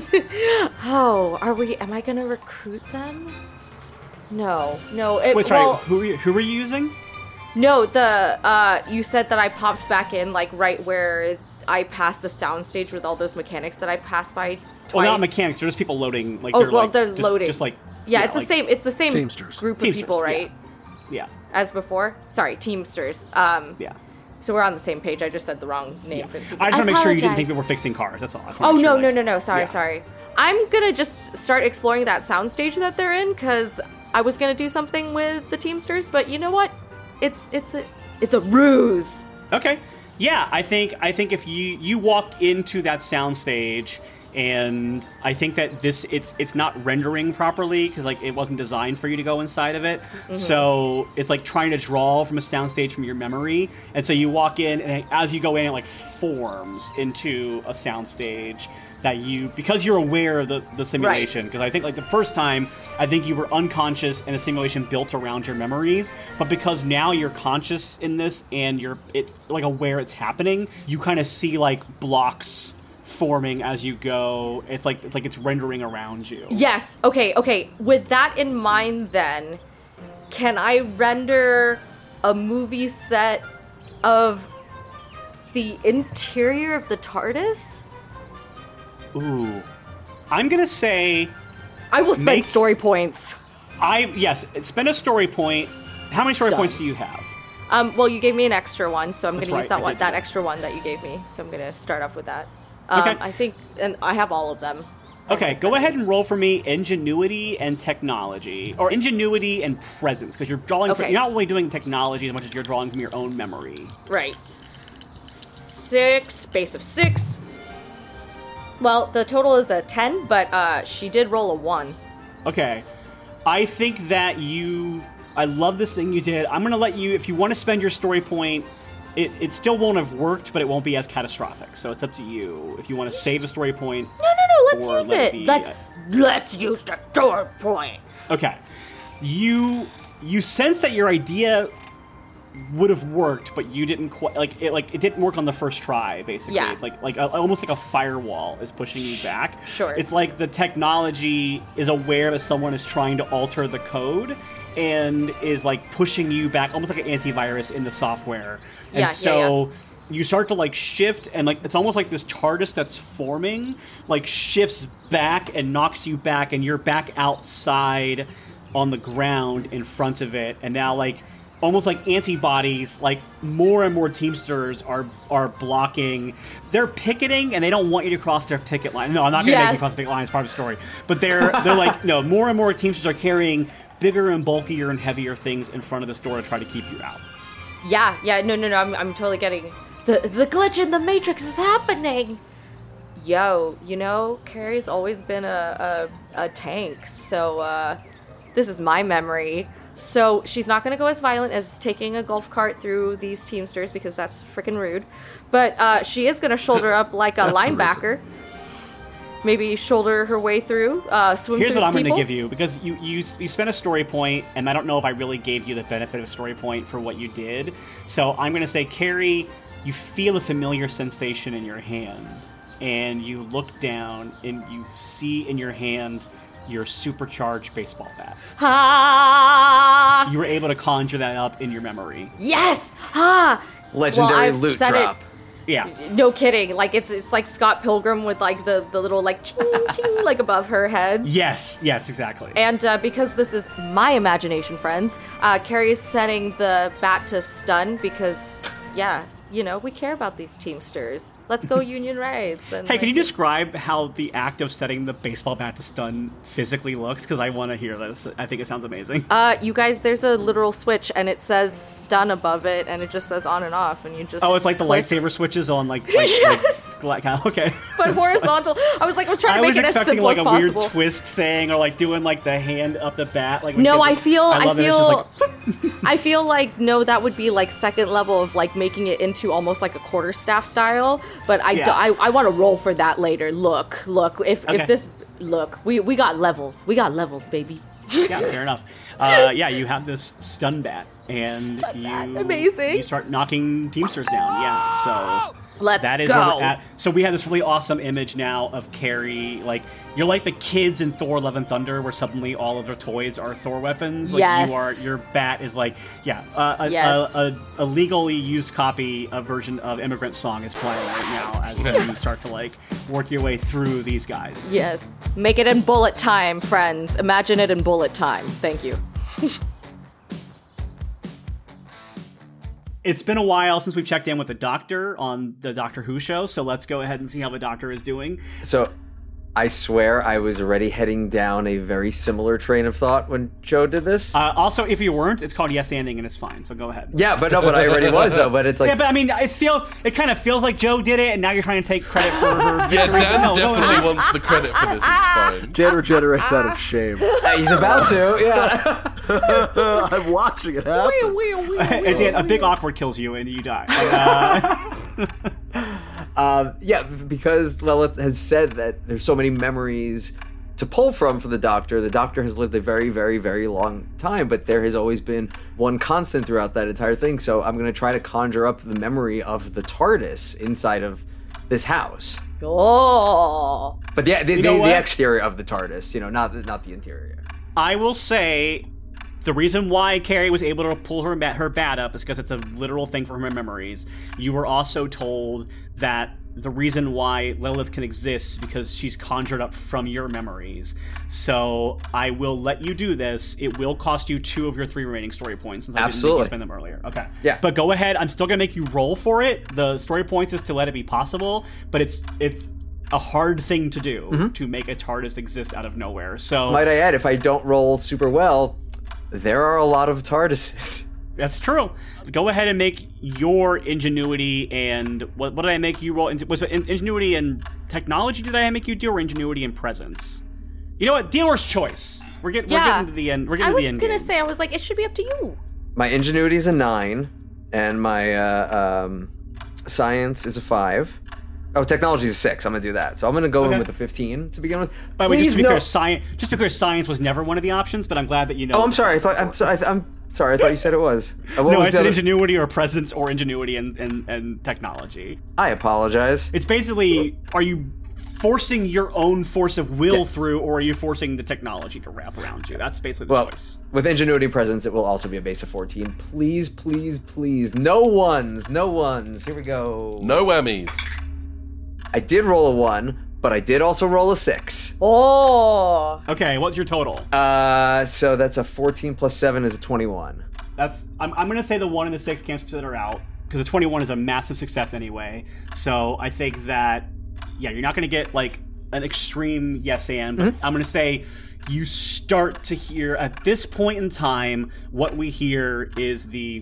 Speaker 2: Oh, are we? Am I gonna recruit them? No, no. It,
Speaker 1: Wait, sorry.
Speaker 2: well,
Speaker 1: who were you, who were you using?
Speaker 2: no. The uh, you said that I popped back in like right where I passed the soundstage with all those mechanics that I passed by twice.
Speaker 1: Well, not mechanics. They're just people loading. Like
Speaker 2: Oh,
Speaker 1: they're
Speaker 2: well,
Speaker 1: like,
Speaker 2: they're
Speaker 1: just,
Speaker 2: loading.
Speaker 1: Just like
Speaker 2: Yeah, it's the
Speaker 1: like-
Speaker 2: same. It's the same
Speaker 5: Teamsters.
Speaker 2: group of
Speaker 1: Teamsters,
Speaker 2: people, right?
Speaker 1: Yeah.
Speaker 2: As before. Sorry, Teamsters. Um,
Speaker 1: Yeah.
Speaker 2: So we're on the same page. I just said the wrong name
Speaker 1: Yeah.
Speaker 2: for the people.
Speaker 1: I just want to make sure you didn't think
Speaker 2: apologize.
Speaker 1: people were fixing cars. That's all. I just wanna
Speaker 2: Oh
Speaker 1: make
Speaker 2: no
Speaker 1: sure,
Speaker 2: no
Speaker 1: like-
Speaker 2: no no! Sorry
Speaker 1: Yeah.
Speaker 2: sorry. I'm gonna just start exploring that soundstage that they're in because I was gonna do something with the Teamsters, but you know what? It's it's a it's a ruse.
Speaker 1: Okay. Yeah, I think I think if you you walk into that soundstage, and I think that this it's it's not rendering properly because like it wasn't designed for you to go inside of it.
Speaker 2: Mm-hmm.
Speaker 1: So it's like trying to draw from a soundstage from your memory, and so you walk in, and as you go in, it like forms into a soundstage that you because you're aware of the the simulation. Because I think like the first time, I think you were unconscious and the simulation built around your memories, but because now you're conscious in this and you're it's like aware it's happening, you kind of see like blocks forming as you go. It's like it's like it's rendering around you.
Speaker 2: Yes. Okay. Okay. With that in mind, then, can I render a movie set of the interior of the TARDIS?
Speaker 1: Ooh. I'm gonna say
Speaker 2: I will spend
Speaker 1: Make-
Speaker 2: story points.
Speaker 1: I yes, spend a story point. How many story
Speaker 2: Done.
Speaker 1: points do you have?
Speaker 2: Um, well, you gave me an extra one, so I'm
Speaker 1: That's
Speaker 2: going to use
Speaker 1: right,
Speaker 2: that
Speaker 1: I
Speaker 2: one,
Speaker 1: did
Speaker 2: that
Speaker 1: do that.
Speaker 2: extra one that you gave me. So I'm going to start off with that. Um,
Speaker 1: Okay.
Speaker 2: I think, and I have all of them. I
Speaker 1: Okay,
Speaker 2: think it's
Speaker 1: go
Speaker 2: gonna
Speaker 1: ahead
Speaker 2: be-
Speaker 1: and roll for me ingenuity and technology, or ingenuity and presence, because you're drawing. From,
Speaker 2: Okay.
Speaker 1: you're not only doing technology as much as you're drawing from your own memory.
Speaker 2: Right. Six, space of six. Well, the total is a ten, but uh, she did roll a one.
Speaker 1: Okay, I think that you. I love this thing you did. I'm gonna let you, if you want to spend your story point. It, it still won't have worked, but it won't be as catastrophic. So it's up to you if you want to save a story point.
Speaker 2: No, no, no, let's
Speaker 1: Or
Speaker 2: use
Speaker 1: let it
Speaker 2: it.
Speaker 1: be,
Speaker 2: let's
Speaker 1: uh,
Speaker 2: let's use the story point.
Speaker 1: Okay, you you sense that your idea would have worked, but you didn't quite like it. Like it didn't work on the first try. Basically,
Speaker 2: Yeah.
Speaker 1: it's like like a, almost like a firewall is pushing you back.
Speaker 2: Sure.
Speaker 1: It's like the technology is aware that someone is trying to alter the code and is like pushing you back, almost like an antivirus in the software. And
Speaker 2: Yeah, yeah,
Speaker 1: so you start to like shift, and like it's almost like this TARDIS that's forming like shifts back and knocks you back, and you're back outside on the ground in front of it, and now like almost like antibodies, like more and more Teamsters are are blocking. They're picketing, and they don't want you to cross their picket line. No, I'm not going to make
Speaker 2: Yes.
Speaker 1: you cross the picket line. It's part of the story. But they're they're like no, more and more Teamsters are carrying bigger and bulkier and heavier things in front of this door to try to keep you out.
Speaker 2: Yeah, yeah, no, no, no. I'm, I'm totally getting the the glitch in the Matrix is happening. Yo, you know, Carrie's always been a a, a tank, so uh, this is my memory. So she's not going to go as violent as taking a golf cart through these Teamsters because that's freaking rude. But uh, she is going to shoulder up like a
Speaker 5: That's the
Speaker 2: linebacker. Maybe shoulder her way through, uh, swim
Speaker 1: Here's
Speaker 2: through
Speaker 1: what I'm
Speaker 2: the
Speaker 1: going to
Speaker 2: people.
Speaker 1: give you, because you, you you spent a story point, and I don't know if I really gave you the benefit of a story point for what you did. So I'm going to say, Carrie, you feel a familiar sensation in your hand, and you look down, and you see in your hand your supercharged baseball bat.
Speaker 2: Ha!
Speaker 1: You were able to conjure that up in your memory.
Speaker 2: Yes! Ha!
Speaker 4: Legendary
Speaker 2: well, I've
Speaker 4: loot
Speaker 2: said
Speaker 4: drop.
Speaker 1: Yeah.
Speaker 2: It, no kidding. Like it's it's like Scott Pilgrim with like the, the little like ching ching like above her head.
Speaker 1: Yes, yes, exactly.
Speaker 2: And uh, because this is my imagination, friends, uh, Carrie's setting the bat to stun because, yeah, you know, we care about these Teamsters. Let's go union rights. And
Speaker 1: Hey,
Speaker 2: like,
Speaker 1: can you describe how the act of setting the baseball bat to stun physically looks? Because I want to hear this. I think it sounds amazing.
Speaker 2: Uh, you guys, there's a literal switch, and it says stun above it, and it just says on and off, and you just
Speaker 1: Oh, it's like the
Speaker 2: click.
Speaker 1: lightsaber switches on like, like,
Speaker 2: Yes!
Speaker 1: like, like okay.
Speaker 2: But horizontal. I was like, I was trying
Speaker 1: I
Speaker 2: to make
Speaker 1: was
Speaker 2: it as
Speaker 1: expecting
Speaker 2: simple
Speaker 1: like
Speaker 2: as
Speaker 1: a
Speaker 2: possible.
Speaker 1: weird twist thing, or like doing like the hand up the bat. Like when
Speaker 2: No,
Speaker 1: kids-
Speaker 2: I feel, I,
Speaker 1: love that it's
Speaker 2: feel,
Speaker 1: just like,
Speaker 2: I feel like no, that would be like second level of like making it into almost like a quarterstaff style. But I,
Speaker 1: Yeah.
Speaker 2: do- I, I want to roll for that later. Look, look, if
Speaker 1: Okay.
Speaker 2: if this, look, we we got levels, we got levels, baby.
Speaker 1: yeah, fair enough. Uh, yeah, you have this stun bat, and
Speaker 2: Stun
Speaker 1: you,
Speaker 2: bat, amazing.
Speaker 1: you start knocking Teamsters down. Yeah, so
Speaker 2: Let's
Speaker 1: that is
Speaker 2: go.
Speaker 1: where we're at. So we have this really awesome image now of Carrie, like you're like the kids in Thor: Love and Thunder, where suddenly all of their toys are Thor weapons. Like
Speaker 2: Yes.
Speaker 1: you are, your bat is like, yeah, uh, a,
Speaker 2: Yes.
Speaker 1: a, a, a legally used copy, a version of Immigrant Song is playing right now as you start to like work your way through these guys.
Speaker 2: Yes, make it in bullet time, friends. Imagine it in bullet time. Thank you.
Speaker 1: It's been a while since we've checked in with the Doctor on the Doctor Who show, so let's go ahead and see how the Doctor is doing.
Speaker 4: So, I swear I was already heading down a very similar train of thought when Joe did this.
Speaker 1: Uh, also, if you weren't, it's called yes anding and it's fine, so go ahead.
Speaker 4: yeah, but no, but I already was though. But it's like
Speaker 1: Yeah, but I mean, it feels it kind of feels like Joe did it, and now you're trying to take credit for her.
Speaker 3: Yeah,
Speaker 1: victory.
Speaker 3: Dan
Speaker 1: No, go
Speaker 3: definitely
Speaker 1: ahead.
Speaker 3: wants the credit for this. It's fine.
Speaker 5: Dan regenerates out of shame.
Speaker 4: uh, he's about to. Yeah.
Speaker 5: I'm watching it happen.
Speaker 2: Wee, wee, wee, wee,
Speaker 1: And Dan, a
Speaker 2: wee.
Speaker 1: big awkward kills you and you die. Uh,
Speaker 4: Um, yeah, because Lilith has said that there's so many memories to pull from for the Doctor. The Doctor has lived a very, very, very long time, but there has always been one constant throughout that entire thing. So I'm going to try to conjure up the memory of the TARDIS inside of this house.
Speaker 2: Oh.
Speaker 4: But yeah, the,
Speaker 1: You know
Speaker 4: the,
Speaker 1: what?
Speaker 4: the exterior of the TARDIS, you know, not the, not the interior.
Speaker 1: I will say the reason why Carrie was able to pull her bat, her bat up is because it's a literal thing from her memories. You were also told that the reason why Lilith can exist is because she's conjured up from your memories. So I will let you do this. It will cost you two of your three remaining story points since I didn't make
Speaker 4: Absolutely.
Speaker 1: you spend them earlier. Okay.
Speaker 4: Yeah.
Speaker 1: But go ahead. I'm still gonna make you roll for it. The story points is to let it be possible, but it's it's a hard thing to do
Speaker 4: Mm-hmm.
Speaker 1: to make a TARDIS exist out of nowhere. So
Speaker 4: Might I add, if I don't roll super well, there are a lot of TARDISes.
Speaker 1: that's true. Go ahead and make your ingenuity and what, what did I make you roll? Was it in- ingenuity and technology? Did I make you do or ingenuity and presence? You know what? Dealer's choice. We're, get, we're
Speaker 2: Yeah.
Speaker 1: getting to the end. We're getting
Speaker 2: I
Speaker 1: to
Speaker 2: was
Speaker 1: the end
Speaker 2: gonna
Speaker 1: game.
Speaker 2: say, I was like, it should be up to you.
Speaker 4: My ingenuity is a nine, and my uh, um, science is a five. Oh, technology is a six. I'm gonna do that. So I'm gonna go
Speaker 1: Okay.
Speaker 4: in with a fifteen to begin with.
Speaker 1: By the way, just
Speaker 4: Please
Speaker 1: to be
Speaker 4: no.
Speaker 1: clear, science just because science was never one of the options, but I'm glad that you know.
Speaker 4: Oh, I'm sorry. I thought I'm, so, I, I'm sorry. I thought you said it was. Uh, what
Speaker 1: No,
Speaker 4: was
Speaker 1: it's
Speaker 4: the
Speaker 1: an
Speaker 4: other-
Speaker 1: ingenuity or presence or ingenuity and, and, and technology.
Speaker 4: I apologize.
Speaker 1: It's basically, are you forcing your own force of will
Speaker 4: Yeah.
Speaker 1: through, or are you forcing the technology to wrap around you? That's basically the
Speaker 4: Well,
Speaker 1: choice.
Speaker 4: with ingenuity presence, it will also be a base of fourteen. Please, please, please, no ones, no ones. Here we go.
Speaker 3: No whammies.
Speaker 4: I did roll a one, but I did also roll a six.
Speaker 2: Oh.
Speaker 1: Okay, what's your total?
Speaker 4: Uh, so that's a fourteen plus seven is a twenty-one.
Speaker 1: That's I'm, I'm gonna say the one and the six cancel each other out because the twenty-one is a massive success anyway. So I think that yeah, you're not gonna get like an extreme yes and, but I'm gonna say you start to hear at this point in time what we hear is the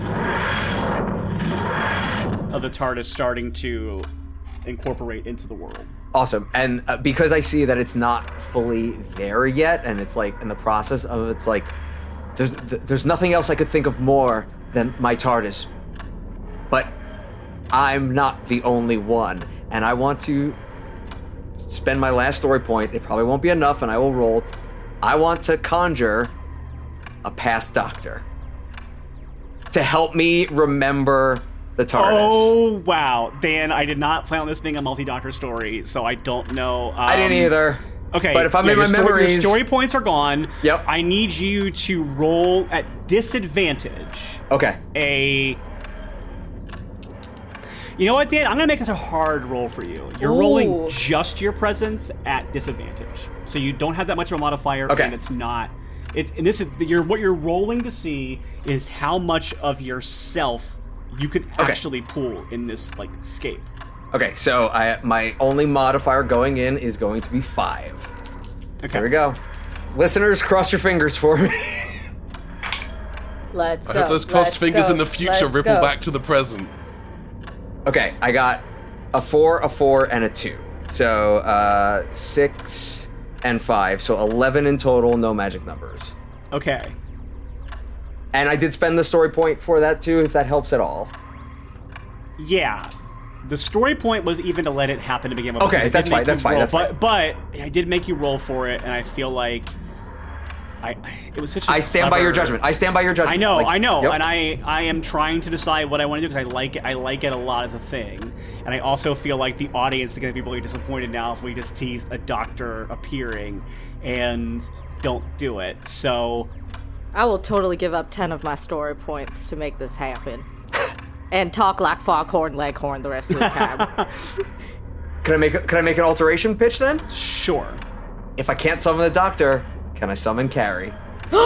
Speaker 1: of the TARDIS starting to incorporate into the world.
Speaker 4: Awesome. And uh, because I see that it's not fully there yet, and it's like in the process of it's like there's th- there's nothing else I could think of more than my TARDIS. But I'm not the only one, and I want to spend my last story point. It probably won't be enough, and I will roll. I want to conjure a past Doctor to help me remember the TARDIS.
Speaker 1: Oh wow, Dan! I did not plan on this being a multi-doctor story, so I don't know. Um,
Speaker 4: I didn't either.
Speaker 1: Okay,
Speaker 4: But if I'm
Speaker 1: yeah,
Speaker 4: in my
Speaker 1: your story,
Speaker 4: memories,
Speaker 1: your story points are gone.
Speaker 4: Yep.
Speaker 1: I need you to roll at disadvantage.
Speaker 4: okay.
Speaker 1: A. You know what, Dan? I'm gonna make this a hard roll for you. You're
Speaker 2: Ooh.
Speaker 1: rolling just your presence at disadvantage, so you don't have that much of a modifier,
Speaker 4: Okay.
Speaker 1: and it's not. It and this is you're what you're rolling to see is how much of yourself you could
Speaker 4: Okay.
Speaker 1: actually pull in this like scape.
Speaker 4: Okay, so I my only modifier going in is going to be five.
Speaker 1: Okay.
Speaker 4: There we go. Listeners, cross your fingers for me.
Speaker 2: Let's
Speaker 3: I
Speaker 2: go.
Speaker 3: hope those crossed
Speaker 2: Let's
Speaker 3: fingers
Speaker 2: go.
Speaker 3: in the future
Speaker 2: Let's
Speaker 3: ripple
Speaker 2: go.
Speaker 3: back to the present.
Speaker 4: Okay, I got a four, a four, and a two. So uh, six and five. So eleven in total, no magic numbers.
Speaker 1: Okay.
Speaker 4: And I did spend the story point for that too, if that helps at all.
Speaker 1: Yeah. The story point was even to let it happen to begin with.
Speaker 4: Okay,
Speaker 1: because I did
Speaker 4: that's
Speaker 1: make
Speaker 4: fine, that's
Speaker 1: you
Speaker 4: fine,
Speaker 1: roll,
Speaker 4: that's
Speaker 1: but,
Speaker 4: fine.
Speaker 1: But I did make you roll for it, and I feel like I it was such a
Speaker 4: I stand by your
Speaker 1: clever-
Speaker 4: judgment. I stand by your judgment.
Speaker 1: I know,
Speaker 4: Like,
Speaker 1: I know,
Speaker 4: yep.
Speaker 1: and I I am trying to decide what I want to do because I like it. I like it a lot as a thing, and I also feel like the audience is going to be really disappointed now if we just tease a doctor appearing and don't do it. So
Speaker 2: I will totally give up ten of my story points to make this happen. And talk like Foghorn Leghorn the rest of the time.
Speaker 4: Can I make a, can I make an alteration pitch then?
Speaker 1: sure.
Speaker 4: If I can't summon the doctor, can I summon Carrie?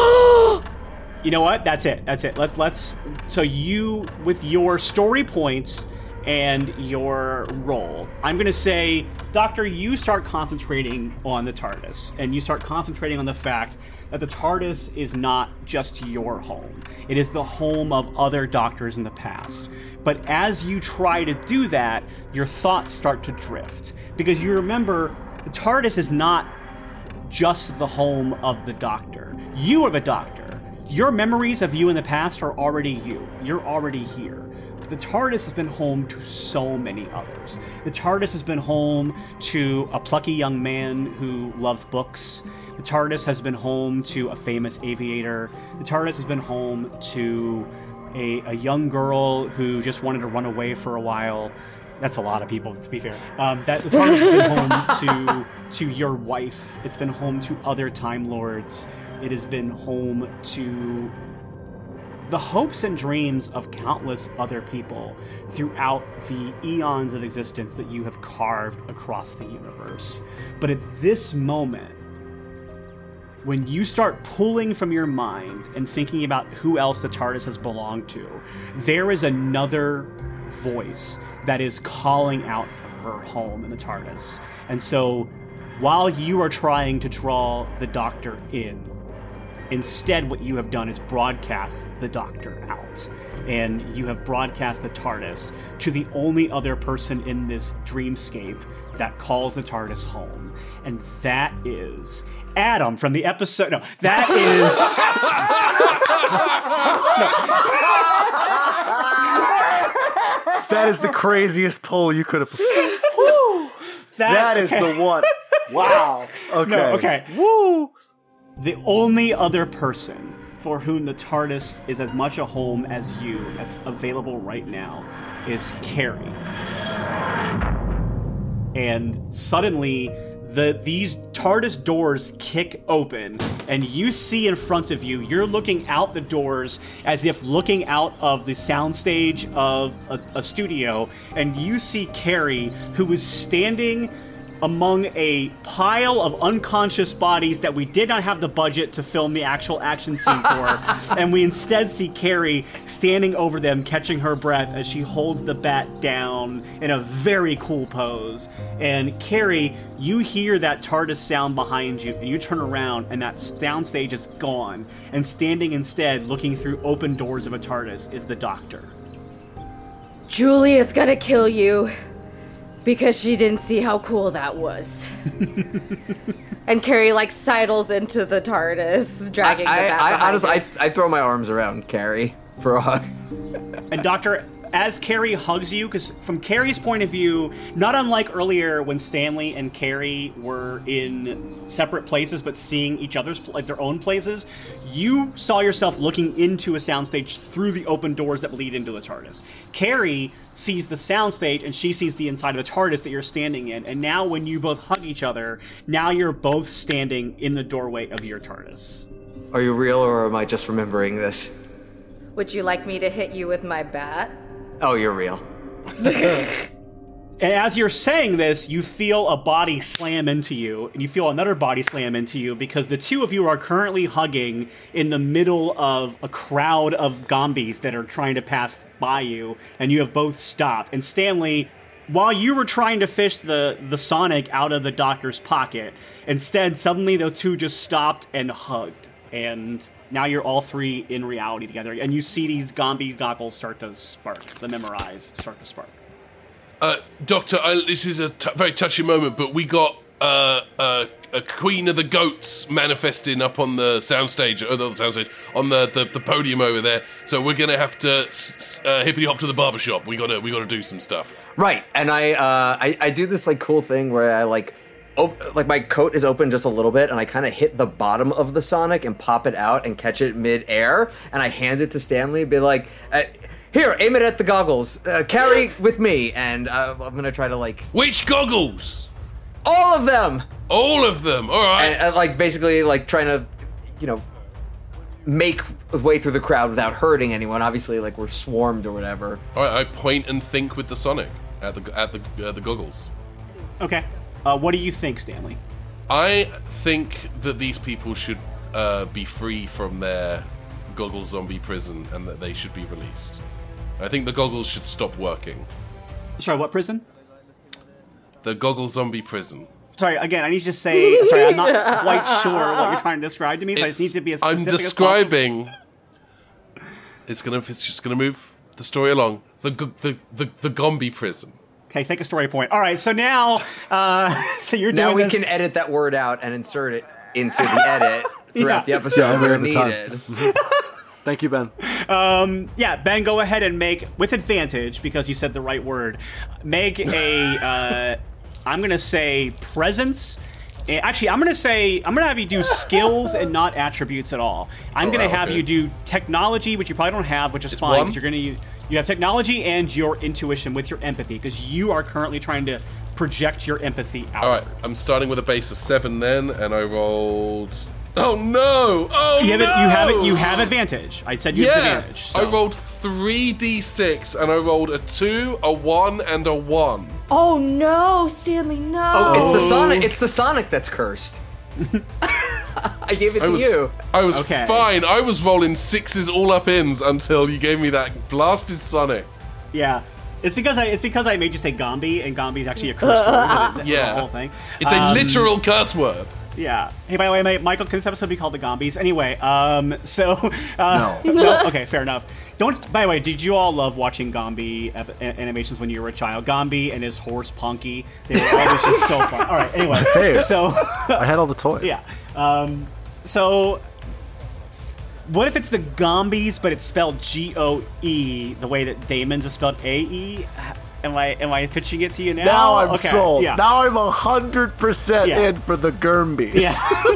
Speaker 1: You know what? That's it. That's it. Let, let's. So you, with your story points and your roll, I'm going to say, Doctor, you start concentrating on the TARDIS, and you start concentrating on the fact that the TARDIS is not just your home. It is the home of other doctors in the past. But as you try to do that, your thoughts start to drift. Because you remember, the TARDIS is not just the home of the Doctor. You are the Doctor. Your memories of you in the past are already you. You're already here. The TARDIS has been home to so many others. The TARDIS has been home to a plucky young man who loved books. The TARDIS has been home to a famous aviator. The TARDIS has been home to a, a young girl who just wanted to run away for a while. That's a lot of people, to be fair. Um, that the TARDIS has been home to to your wife. It's been home to other Time Lords. It has been home to the hopes and dreams of countless other people throughout the eons of existence that you have carved across the universe. But at this moment, when you start pulling from your mind and thinking about who else the TARDIS has belonged to, there is another voice that is calling out from her home in the TARDIS. And so, while you are trying to draw the Doctor in, instead what you have done is broadcast the Doctor out. And you have broadcast the TARDIS to the only other person in this dreamscape that calls the TARDIS home. And that is Adam from the episode. No, that is...
Speaker 5: That is the craziest pull you could have.
Speaker 1: that,
Speaker 5: That is
Speaker 1: okay.
Speaker 5: the one. Wow. Okay.
Speaker 1: No, okay.
Speaker 5: Woo.
Speaker 1: The only other person for whom the TARDIS is as much a home as you that's available right now is Carrie. And suddenly, the these TARDIS doors kick open, and you see in front of you, you're looking out the doors as if looking out of the soundstage of a, a studio, and you see Carrie, who is standing among a pile of unconscious bodies that we did not have the budget to film the actual action scene for, and we instead see Carrie standing over them, catching her breath as she holds the bat down in a very cool pose. And Carrie, you hear that TARDIS sound behind you, and you turn around, and that downstage is gone, and standing instead, looking through open doors of a TARDIS, is the Doctor.
Speaker 2: Julie is gonna kill you. Because she didn't see how cool that was. And Carrie, like, sidles into the TARDIS, dragging
Speaker 4: I,
Speaker 2: the bat
Speaker 4: I, I
Speaker 2: behind
Speaker 4: honestly,
Speaker 2: her.
Speaker 4: I, I throw my arms around Carrie for a hug.
Speaker 1: And Doctor, as Carrie hugs you, because from Carrie's point of view, not unlike earlier when Stanley and Carrie were in separate places but seeing each other's, like their own places, you saw yourself looking into a soundstage through the open doors that lead into the TARDIS. Carrie sees the soundstage and she sees the inside of the TARDIS that you're standing in, and now when you both hug each other, now you're both standing in the doorway of your TARDIS.
Speaker 4: Are you real, or am I just remembering this?
Speaker 2: Would you like me to hit you with my bat?
Speaker 4: Oh, you're real.
Speaker 1: And as you're saying this, you feel a body slam into you, and you feel another body slam into you, because the two of you are currently hugging in the middle of a crowd of Gombies that are trying to pass by you, and you have both stopped. And Stanley, while you were trying to fish the, the Sonic out of the doctor's pocket, instead, suddenly the two just stopped and hugged. And now you're all three in reality together, and you see these Gombi goggles start to spark, the memorize start to spark.
Speaker 3: Uh, Doctor, I, this is a t- very touchy moment, but we got uh, uh, a Queen of the Goats manifesting up on the soundstage, or the soundstage, on the, the, the podium over there. So we're gonna have to s- uh, hippity hop to the barbershop. We gotta we gotta do some stuff.
Speaker 4: Right, and I uh, I, I do this like cool thing where I like. Op- like my coat is open just a little bit, and I kind of hit the bottom of the Sonic and pop it out and catch it mid-air, and I hand it to Stanley and be like, uh, here, aim it at the goggles, uh, carry with me, and uh, I'm gonna try to like...
Speaker 3: Which goggles?
Speaker 4: All of them!
Speaker 3: All of them, alright.
Speaker 4: And, and like basically like trying to, you know, make way through the crowd without hurting anyone. Obviously, like we're swarmed or whatever.
Speaker 3: Alright, I point and think with the Sonic at the, at the, uh, the goggles.
Speaker 1: Okay. Uh, what do you think, Stanley?
Speaker 3: I think that these people should uh, be free from their goggle zombie prison and that they should be released. I think the goggles should stop working.
Speaker 1: Sorry, what prison?
Speaker 3: The goggle zombie prison.
Speaker 1: Sorry, again, I need to say, sorry, I'm not quite sure what you're trying to describe to me, so
Speaker 3: It's-
Speaker 1: I just need to be as
Speaker 3: I'm
Speaker 1: specific as
Speaker 3: describing. It's gonna. It's just gonna move the story along. The g- the the the Gombi prison.
Speaker 1: Okay, take a story point. All right, so now, uh, so you're doing
Speaker 4: Now we
Speaker 1: this.
Speaker 4: can edit that word out and insert it into the edit throughout
Speaker 1: Yeah.
Speaker 4: the episode
Speaker 5: Yeah,
Speaker 4: where
Speaker 5: at the time.
Speaker 4: needed.
Speaker 5: Thank you, Ben.
Speaker 1: Yeah, Ben, go ahead and make, with advantage, because you said the right word, make a, uh, I'm going to say presence. Eh, Actually, I'm going to say, I'm going to have you do skills and not attributes at all. I'm going to
Speaker 3: Alright,
Speaker 1: have
Speaker 3: okay.
Speaker 1: you do technology, which you probably don't have, which is
Speaker 3: It's
Speaker 1: fine.
Speaker 3: one?
Speaker 1: 'Cause you're going to use, you have technology and your intuition with your empathy, because you are currently trying to project your empathy out.
Speaker 3: All right, I'm starting with a base of seven then, and I rolled. Oh no! Oh
Speaker 1: You have,
Speaker 3: no!
Speaker 1: it, you have it. You have advantage. I said you have
Speaker 3: Yeah,
Speaker 1: advantage. So.
Speaker 3: I rolled three d six, and I rolled a two, a one, and a one.
Speaker 2: Oh no, Stanley, no.
Speaker 4: Oh, it's the Sonic. It's the Sonic that's cursed. I gave it
Speaker 3: I
Speaker 4: to
Speaker 3: was,
Speaker 4: you.
Speaker 3: I was
Speaker 1: Okay.
Speaker 3: fine. I was rolling sixes all up ins until you gave me that blasted Sonic.
Speaker 1: Yeah. It's because I it's because I made you say Gombi, and Gombi is actually a curse word.
Speaker 3: Yeah.
Speaker 1: The whole thing.
Speaker 3: It's a
Speaker 1: Um,
Speaker 3: literal curse word.
Speaker 1: Yeah. Hey, by the way, Ma- Michael, can this episode be called the Gombies? Anyway, um, so uh, no. Okay, fair enough. Don't. By the way, did you all love watching Gombi ep- a- animations when you were a child? Gombi and his horse Punky. They were always just so fun. All right. Anyway,
Speaker 5: fave.
Speaker 1: so
Speaker 5: I had all the toys.
Speaker 1: yeah. Um, so. What if it's the Gombies, but it's spelled G O E, the way that Damon's is spelled A E? Am I am I pitching it to you now?
Speaker 5: Now I'm
Speaker 1: Okay,
Speaker 5: sold.
Speaker 1: Yeah.
Speaker 5: Now I'm a hundred percent
Speaker 1: Yeah.
Speaker 5: in for the Gurmbies.
Speaker 1: Yeah.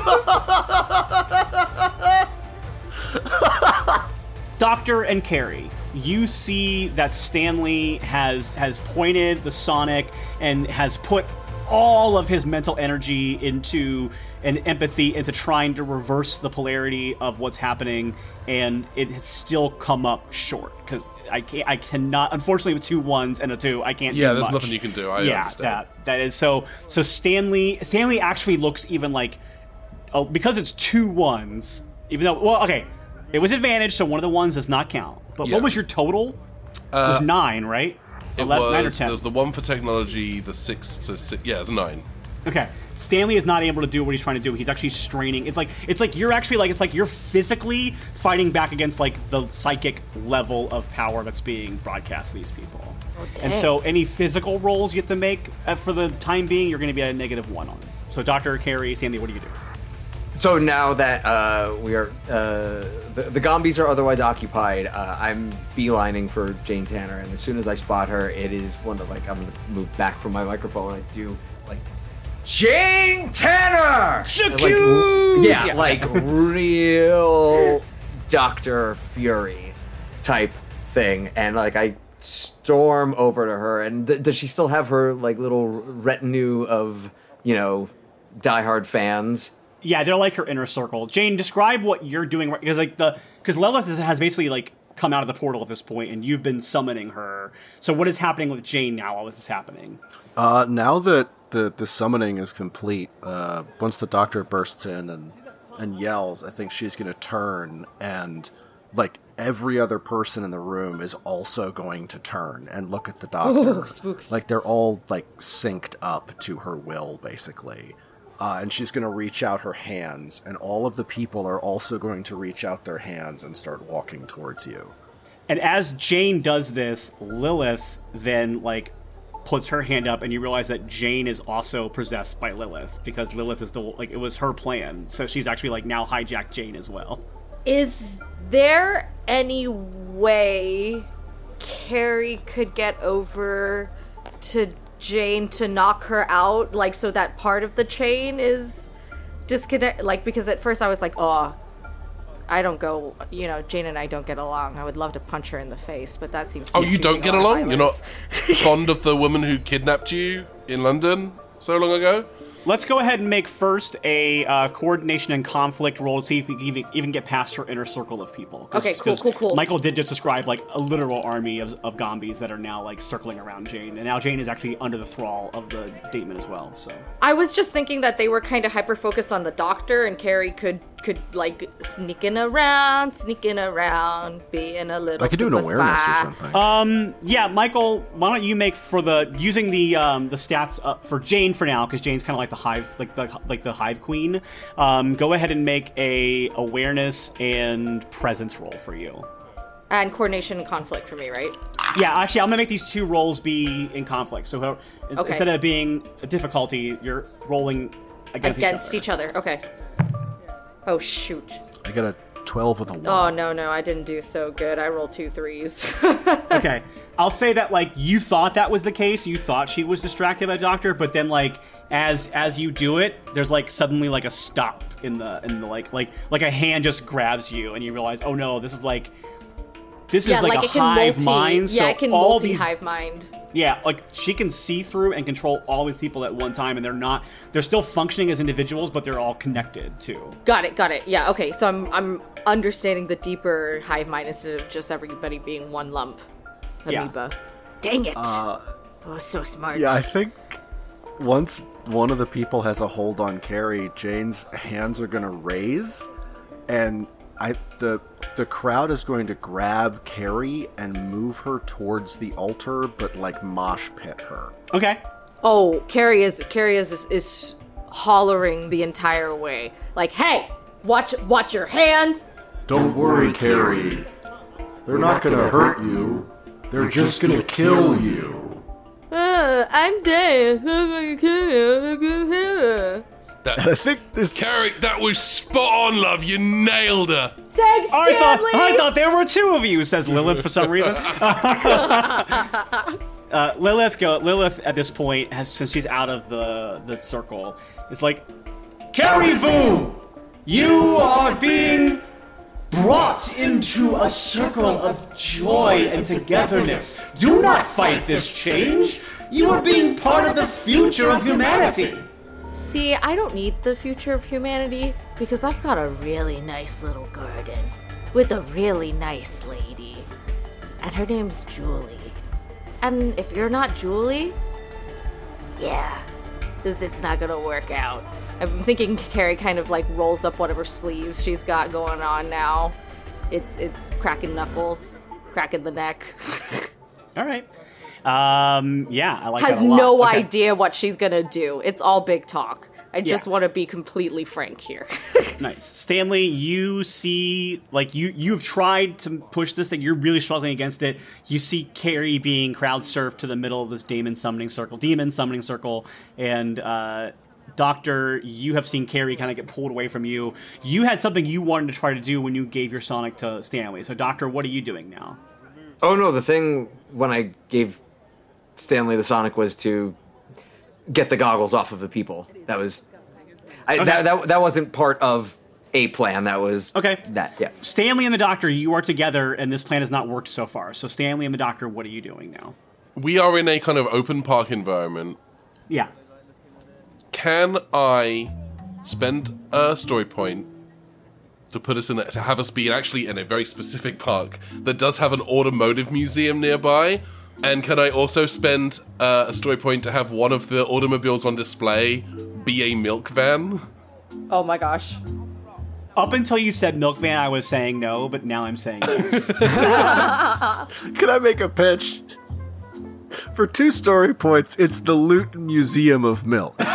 Speaker 1: Doctor and Carrie, you see that Stanley has has pointed the Sonic and has put all of his mental energy into and empathy into trying to reverse the polarity of what's happening, and it has still come up short because I can't, I cannot. Unfortunately, with two ones and a two, I can't.
Speaker 3: Yeah,
Speaker 1: do
Speaker 3: there's
Speaker 1: much.
Speaker 3: nothing you can do. I
Speaker 1: yeah,
Speaker 3: understand.
Speaker 1: that that is so. So Stanley Stanley actually looks even like. Oh, because it's two ones, even though, well, okay, it was advantage, so one of the ones does not count. But
Speaker 3: Yeah.
Speaker 1: what was your total? it was nine, right?
Speaker 3: It
Speaker 1: Eleven, nine or
Speaker 3: was.
Speaker 1: ten.
Speaker 3: There was the one for technology, the six. So six, yeah, it's nine.
Speaker 1: Okay, Stanley is not able to do what he's trying to do. He's actually straining. It's like it's like you're actually like it's like you're physically fighting back against like the psychic level of power that's being broadcast to these people. and
Speaker 2: dang.
Speaker 1: so any physical rolls you have to make uh, for the time being, you're going to be at a negative one on it. So Doctor Carrie, Stanley, what do you do?
Speaker 4: So now that uh, we are, uh, the, the Gombies are otherwise occupied, uh, I'm beelining for Jane Tanner, and as soon as I spot her, it is one of like I'm gonna move back from my microphone and I do like Jane Tanner, And, like, r- yeah,
Speaker 1: Yeah.
Speaker 4: like real Doctor Fury type thing, and like I storm over to her, and th- does she still have her like little retinue of you know diehard fans?
Speaker 1: Yeah, they're like her inner circle. Jane, describe what you're doing right because like the because Lilith is- has basically like come out of the portal at this point, and you've been summoning her. So what is happening with Jane now while this is happening?
Speaker 5: Uh, now that the, the summoning is complete, uh, once the doctor bursts in and, and yells, I think she's going to turn and, like, every other person in the room is also going to turn and look at the doctor.
Speaker 2: Ooh, spooks.
Speaker 5: Like, they're all, like, synced up to her will, basically. Uh, and she's going to reach out her hands, and all of the people are also going to reach out their hands and start walking towards you.
Speaker 1: And as Jane does this, Lilith then, like, puts her hand up, and you realize that Jane is also possessed by Lilith, because Lilith is the, like, it was her plan. So she's actually, like, now hijacked Jane as well.
Speaker 2: Is there any way Carrie could get over to Jane to knock her out, like, so that part of the chain is disconnect? Like, because at first I was like, oh, I don't go, you know, Jane and I don't get along. I would love to punch her in the face, but that seems to
Speaker 3: Oh,
Speaker 2: be
Speaker 3: you don't
Speaker 2: choosing
Speaker 3: get
Speaker 2: our
Speaker 3: along? You're not
Speaker 2: violence.
Speaker 3: fond of the woman who kidnapped you in London so long ago?
Speaker 1: Let's go ahead and make first a uh, coordination and conflict roll to see if we can even, even get past her inner circle of people. 'Cause-
Speaker 2: Okay, cool,
Speaker 1: 'cause
Speaker 2: cool, cool.
Speaker 1: Michael did just describe, like, a literal army of, of Gombies that are now, like, circling around Jane. And now Jane is actually under the thrall of the Daemon as well, so...
Speaker 2: I was just thinking that they were kind of hyper-focused on the doctor, and Carrie could, could like, sneaking around, sneaking around, being a little
Speaker 5: I could do an
Speaker 2: super
Speaker 5: awareness
Speaker 2: spy.
Speaker 5: or something.
Speaker 1: Um, yeah, Michael, why don't you make for the... Using the um, the stats up for Jane for now, because Jane's kind of like the hive, like the like the hive queen. Um, go ahead and make a awareness and presence roll for you.
Speaker 2: And coordination and conflict for me, right?
Speaker 1: Yeah, actually, I'm gonna make these two rolls be in conflict. So how- ins-
Speaker 2: Okay.
Speaker 1: instead of being a difficulty, you're rolling against,
Speaker 2: Against
Speaker 1: each other.
Speaker 2: each other. Okay. Oh, shoot.
Speaker 5: I got a twelve with a one.
Speaker 2: Oh, no, no, I didn't do so good. I rolled two threes.
Speaker 1: Okay, I'll say that, like, you thought that was the case. You thought she was distracted by the doctor, but then, like, as as you do it, there's, like, suddenly, like, a stop in the in the like like like a hand just grabs you, and you realize, oh no, this is like this
Speaker 2: yeah,
Speaker 1: is like,
Speaker 2: like
Speaker 1: a
Speaker 2: it can
Speaker 1: hive
Speaker 2: multi.
Speaker 1: mind.
Speaker 2: Yeah,
Speaker 1: so
Speaker 2: it can
Speaker 1: all
Speaker 2: multi
Speaker 1: these
Speaker 2: hive mind.
Speaker 1: Yeah, like, she can see through and control all these people at one time, and they're not they're still functioning as individuals, but they're all connected too.
Speaker 2: Got it, got it. Yeah, okay. So I'm I'm understanding the deeper hive mind instead of just everybody being one lump
Speaker 1: Yeah.
Speaker 2: amoeba. Dang it!
Speaker 5: Uh,
Speaker 2: oh, so smart.
Speaker 5: yeah, I think once one of the people has a hold on Carrie, Jane's hands are going to raise, and I the the crowd is going to grab Carrie and move her towards the altar, but, like, mosh pit her.
Speaker 1: Okay.
Speaker 2: Oh, Carrie is Carrie is is hollering the entire way, like, "Hey, watch watch your hands!"
Speaker 5: Don't worry, Carrie. They're not going to hurt you. They're just going to kill you.
Speaker 2: Uh, I'm dead.
Speaker 5: I think there's...
Speaker 3: Carrie, that was spot on, love. You nailed her.
Speaker 2: Thanks,
Speaker 1: I thought
Speaker 2: Stanley.
Speaker 1: I thought there were two of you, says Lilith for some reason. uh, Lilith go Lilith at this point has, since she's out of the the circle, is like, Carrie Vu, you are being brought into a circle of joy and togetherness. Do not fight this change. You are being part of the future of humanity.
Speaker 2: See, I don't need the future of humanity because I've got a really nice little garden with a really nice lady. And her name's Julie. And if you're not Julie, yeah, this it's not gonna work out. I'm thinking Carrie kind of like rolls up whatever sleeves she's got going on now. It's it's cracking knuckles, cracking the neck.
Speaker 1: All right. Um, yeah, I like
Speaker 2: Has
Speaker 1: that a lot.
Speaker 2: no
Speaker 1: Okay.
Speaker 2: idea what she's gonna do. It's all big talk. I just
Speaker 1: Yeah.
Speaker 2: want to be completely frank here.
Speaker 1: Nice. Stanley, you see, like, you, you've tried to push this thing. You're really struggling against it. You see Carrie being crowd surfed to the middle of this demon summoning circle, demon summoning circle, and, uh, Doctor, you have seen Carrie kind of get pulled away from you. You had something you wanted to try to do when you gave your Sonic to Stanley. So, Doctor, what are you doing now?
Speaker 4: Oh no, the thing when I gave Stanley the Sonic was to get the goggles off of the people. That was I,
Speaker 1: Okay.
Speaker 4: that, that that wasn't part of a plan. That was
Speaker 1: Okay.
Speaker 4: That yeah.
Speaker 1: Stanley and the Doctor, you are together, and this plan has not worked so far. So, Stanley and the Doctor, what are you doing now?
Speaker 3: We are in a kind of open park environment.
Speaker 1: Yeah.
Speaker 3: Can I spend a story point to put us in, a, to have us be actually in a very specific park that does have an automotive museum nearby? And can I also spend uh, a story point to have one of the automobiles on display be a milk van?
Speaker 2: Oh my gosh.
Speaker 1: Up until you said milk van, I was saying no, but now I'm saying yes.
Speaker 5: Can I make a pitch? For two story points, it's the Luton Museum of Milk.
Speaker 4: The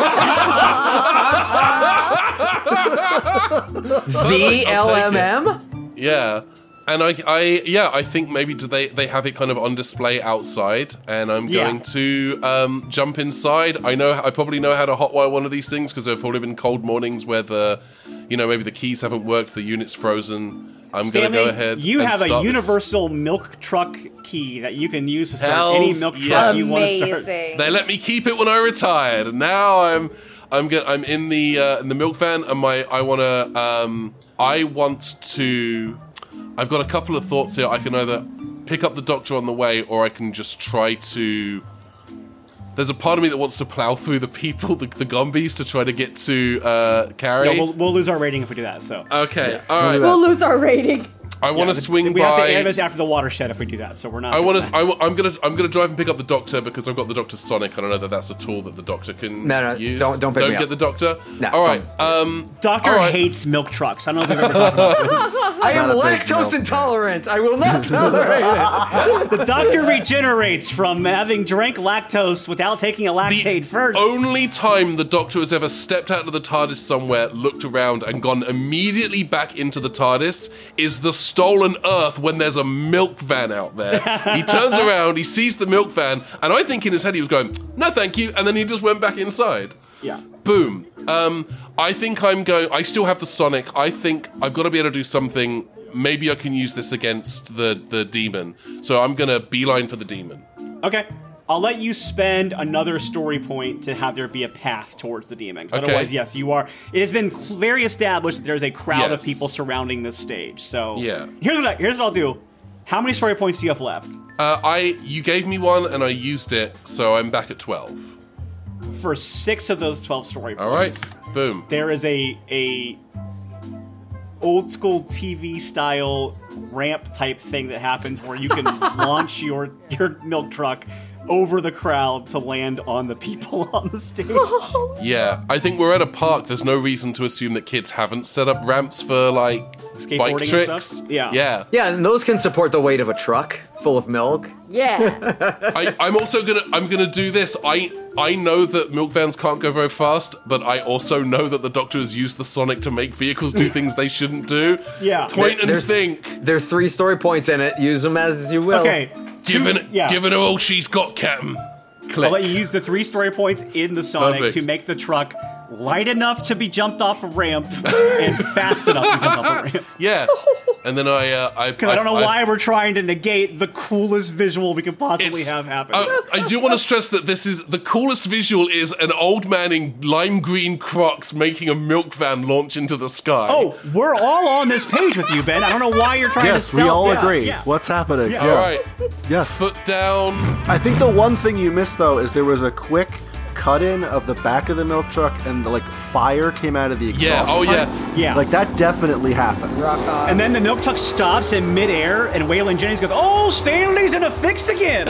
Speaker 3: I'll
Speaker 4: L
Speaker 3: take
Speaker 4: M
Speaker 3: it.
Speaker 4: M?
Speaker 3: Yeah. And I, I, yeah, I think maybe do they, they have it kind of on display outside, and I'm
Speaker 1: Yeah.
Speaker 3: going to um, jump inside. I know, I probably know how to hotwire one of these things because there have probably been cold mornings where the, you know, maybe the keys haven't worked, the unit's frozen. I'm going to
Speaker 1: Stanley,
Speaker 3: go ahead.
Speaker 1: you
Speaker 3: and
Speaker 1: have a
Speaker 3: start this.
Speaker 1: universal milk truck key that you can use to start
Speaker 3: Hells
Speaker 1: any milk truck
Speaker 3: yes.
Speaker 1: you want to start.
Speaker 2: Amazing.
Speaker 3: They let me keep it when I retired, and now I'm, I'm get, I'm in the uh, in the milk van, and my I want to, um, I want to. I've got a couple of thoughts here. I can either pick up the doctor on the way, or I can just try to... There's a part of me that wants to plow through the people, the, the gombies, to try to get to uh, Carrie.
Speaker 1: Yeah, we'll, we'll lose our rating if we do that, so.
Speaker 3: okay, all right.
Speaker 5: do that.
Speaker 2: We'll lose our rating.
Speaker 3: I want
Speaker 1: Yeah,
Speaker 3: to swing
Speaker 1: we have to
Speaker 3: by...
Speaker 1: air this after the watershed if we do that, so we're not.
Speaker 3: I
Speaker 1: doing
Speaker 3: want to.
Speaker 1: that.
Speaker 3: I, w- I'm gonna. I'm gonna drive and pick up the doctor because I've got the Doctor Sonic, and I know that that's a tool that the doctor can
Speaker 4: No, no,
Speaker 3: use.
Speaker 4: don't- don't pick
Speaker 3: don't
Speaker 4: me
Speaker 3: get
Speaker 4: up.
Speaker 3: the doctor.
Speaker 4: No,
Speaker 3: all right. Um,
Speaker 1: Doctor
Speaker 3: all right.
Speaker 1: hates milk trucks. I don't know if we've ever talked about this.
Speaker 4: I am
Speaker 5: Not a big
Speaker 4: lactose
Speaker 5: milk.
Speaker 4: intolerant. I will not tolerate it.
Speaker 1: The doctor regenerates from having drank lactose without taking a lactate first.
Speaker 3: Only time the Doctor has ever stepped out of the TARDIS somewhere, looked around, and gone immediately back into the TARDIS is the stolen Earth when there's a milk van out there. He turns around, he sees the milk van, and I think in his head he was going, "No, thank you," and then he just went back inside.
Speaker 1: Yeah.
Speaker 3: Boom. Um, I think I'm going. I still have the Sonic. I think I've got to be able to do something. Maybe I can use this against the the demon. So I'm gonna beeline for the demon.
Speaker 1: Okay. I'll let you spend another story point to have there be a path towards the demon. 'Cause
Speaker 3: Okay.
Speaker 1: Otherwise, yes, you are. It has been cl- very established that there's a crowd of
Speaker 3: Yes.
Speaker 1: people surrounding this stage. So
Speaker 3: Yeah.
Speaker 1: here's what I, here's what I'll do. How many story points do you have left?
Speaker 3: Uh, I you gave me one and I used it, so I'm back at twelve.
Speaker 1: For six of those twelve story points.
Speaker 3: All right. Boom.
Speaker 1: There is a a old school T V style ramp type thing that happens where you can launch your your milk truck over the crowd to land on the people on the stage.
Speaker 3: Yeah, I think we're at a park. There's no reason to assume that kids haven't set up ramps for like
Speaker 1: Skateboarding
Speaker 3: bike
Speaker 1: and
Speaker 3: tricks.
Speaker 1: stuff? Yeah.
Speaker 3: Yeah.
Speaker 4: Yeah, and those can support the weight of a truck full of milk.
Speaker 2: Yeah.
Speaker 3: I, I'm also gonna I'm gonna do this. I I know that milk vans can't go very fast, but I also know that the Doctor has used the Sonic to make vehicles do things they shouldn't do.
Speaker 1: Yeah.
Speaker 3: Point and
Speaker 4: There's-
Speaker 3: think.
Speaker 4: There are three story points in it. Use them as you will.
Speaker 1: Okay. two-
Speaker 3: Given
Speaker 1: yeah.
Speaker 3: given her all she's got, Captain. Click.
Speaker 1: I'll let you use the three story points in the Sonic
Speaker 3: Perfect.
Speaker 1: to make the truck light enough to be jumped off a ramp and fast enough to jump off a ramp.
Speaker 3: Yeah. And then I uh, I
Speaker 1: Because I, don't know why we're trying to negate the coolest visual we could possibly
Speaker 3: It's-
Speaker 1: have happen.
Speaker 3: I, I do want to stress that this is the coolest visual is an old man in lime green Crocs making a milk van launch into the sky.
Speaker 1: oh, we're all on this page with you, Ben. I don't know why you're trying
Speaker 5: Yes,
Speaker 1: to
Speaker 5: we
Speaker 1: sell
Speaker 5: all
Speaker 1: yeah,
Speaker 5: agree.
Speaker 1: yeah.
Speaker 5: What's happening?
Speaker 1: Yeah.
Speaker 5: Yeah.
Speaker 3: all right.
Speaker 5: Yes.
Speaker 3: Foot down.
Speaker 5: I think the one thing you missed though is there was a quick cut in of the back of the milk truck and the like fire came out of the exhaust.
Speaker 3: Yeah. Oh
Speaker 5: pipe.
Speaker 3: yeah.
Speaker 1: Yeah.
Speaker 5: Like that definitely happened.
Speaker 2: Rock on.
Speaker 1: And then the milk truck stops in midair, and Waylon Jennings goes, "Oh, Stanley's in a fix again."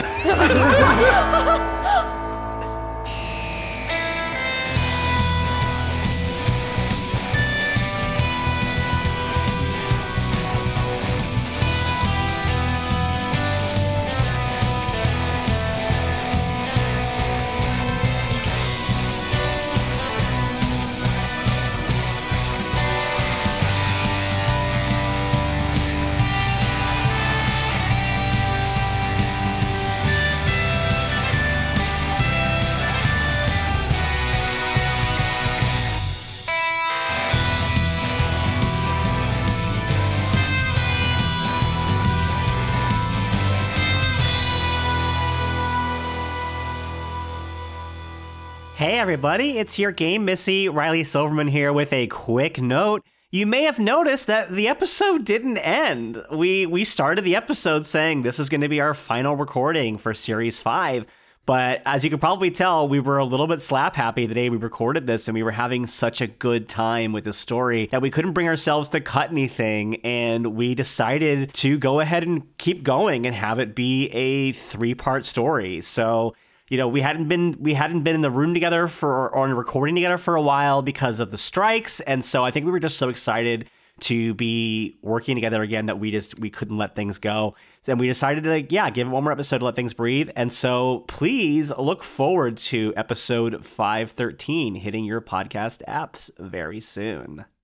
Speaker 1: Hey everybody, it's your Game Missy, Riley Silverman here with a quick note. You may have noticed that the episode didn't end. We we started the episode saying this is going to be our final recording for Series five, But as you can probably tell, we were a little bit slap happy the day we recorded this, and we were having such a good time with the story that we couldn't bring ourselves to cut anything. And we decided to go ahead and keep going and have it be a three-part story. So, you know, we hadn't been we hadn't been in the room together for or recording together for a while because of the strikes. And so I think we were just so excited to be working together again that we just we couldn't let things go. And we decided to, like, yeah, give it one more episode to let things breathe. And so please look forward to episode five thirteen hitting your podcast apps very soon.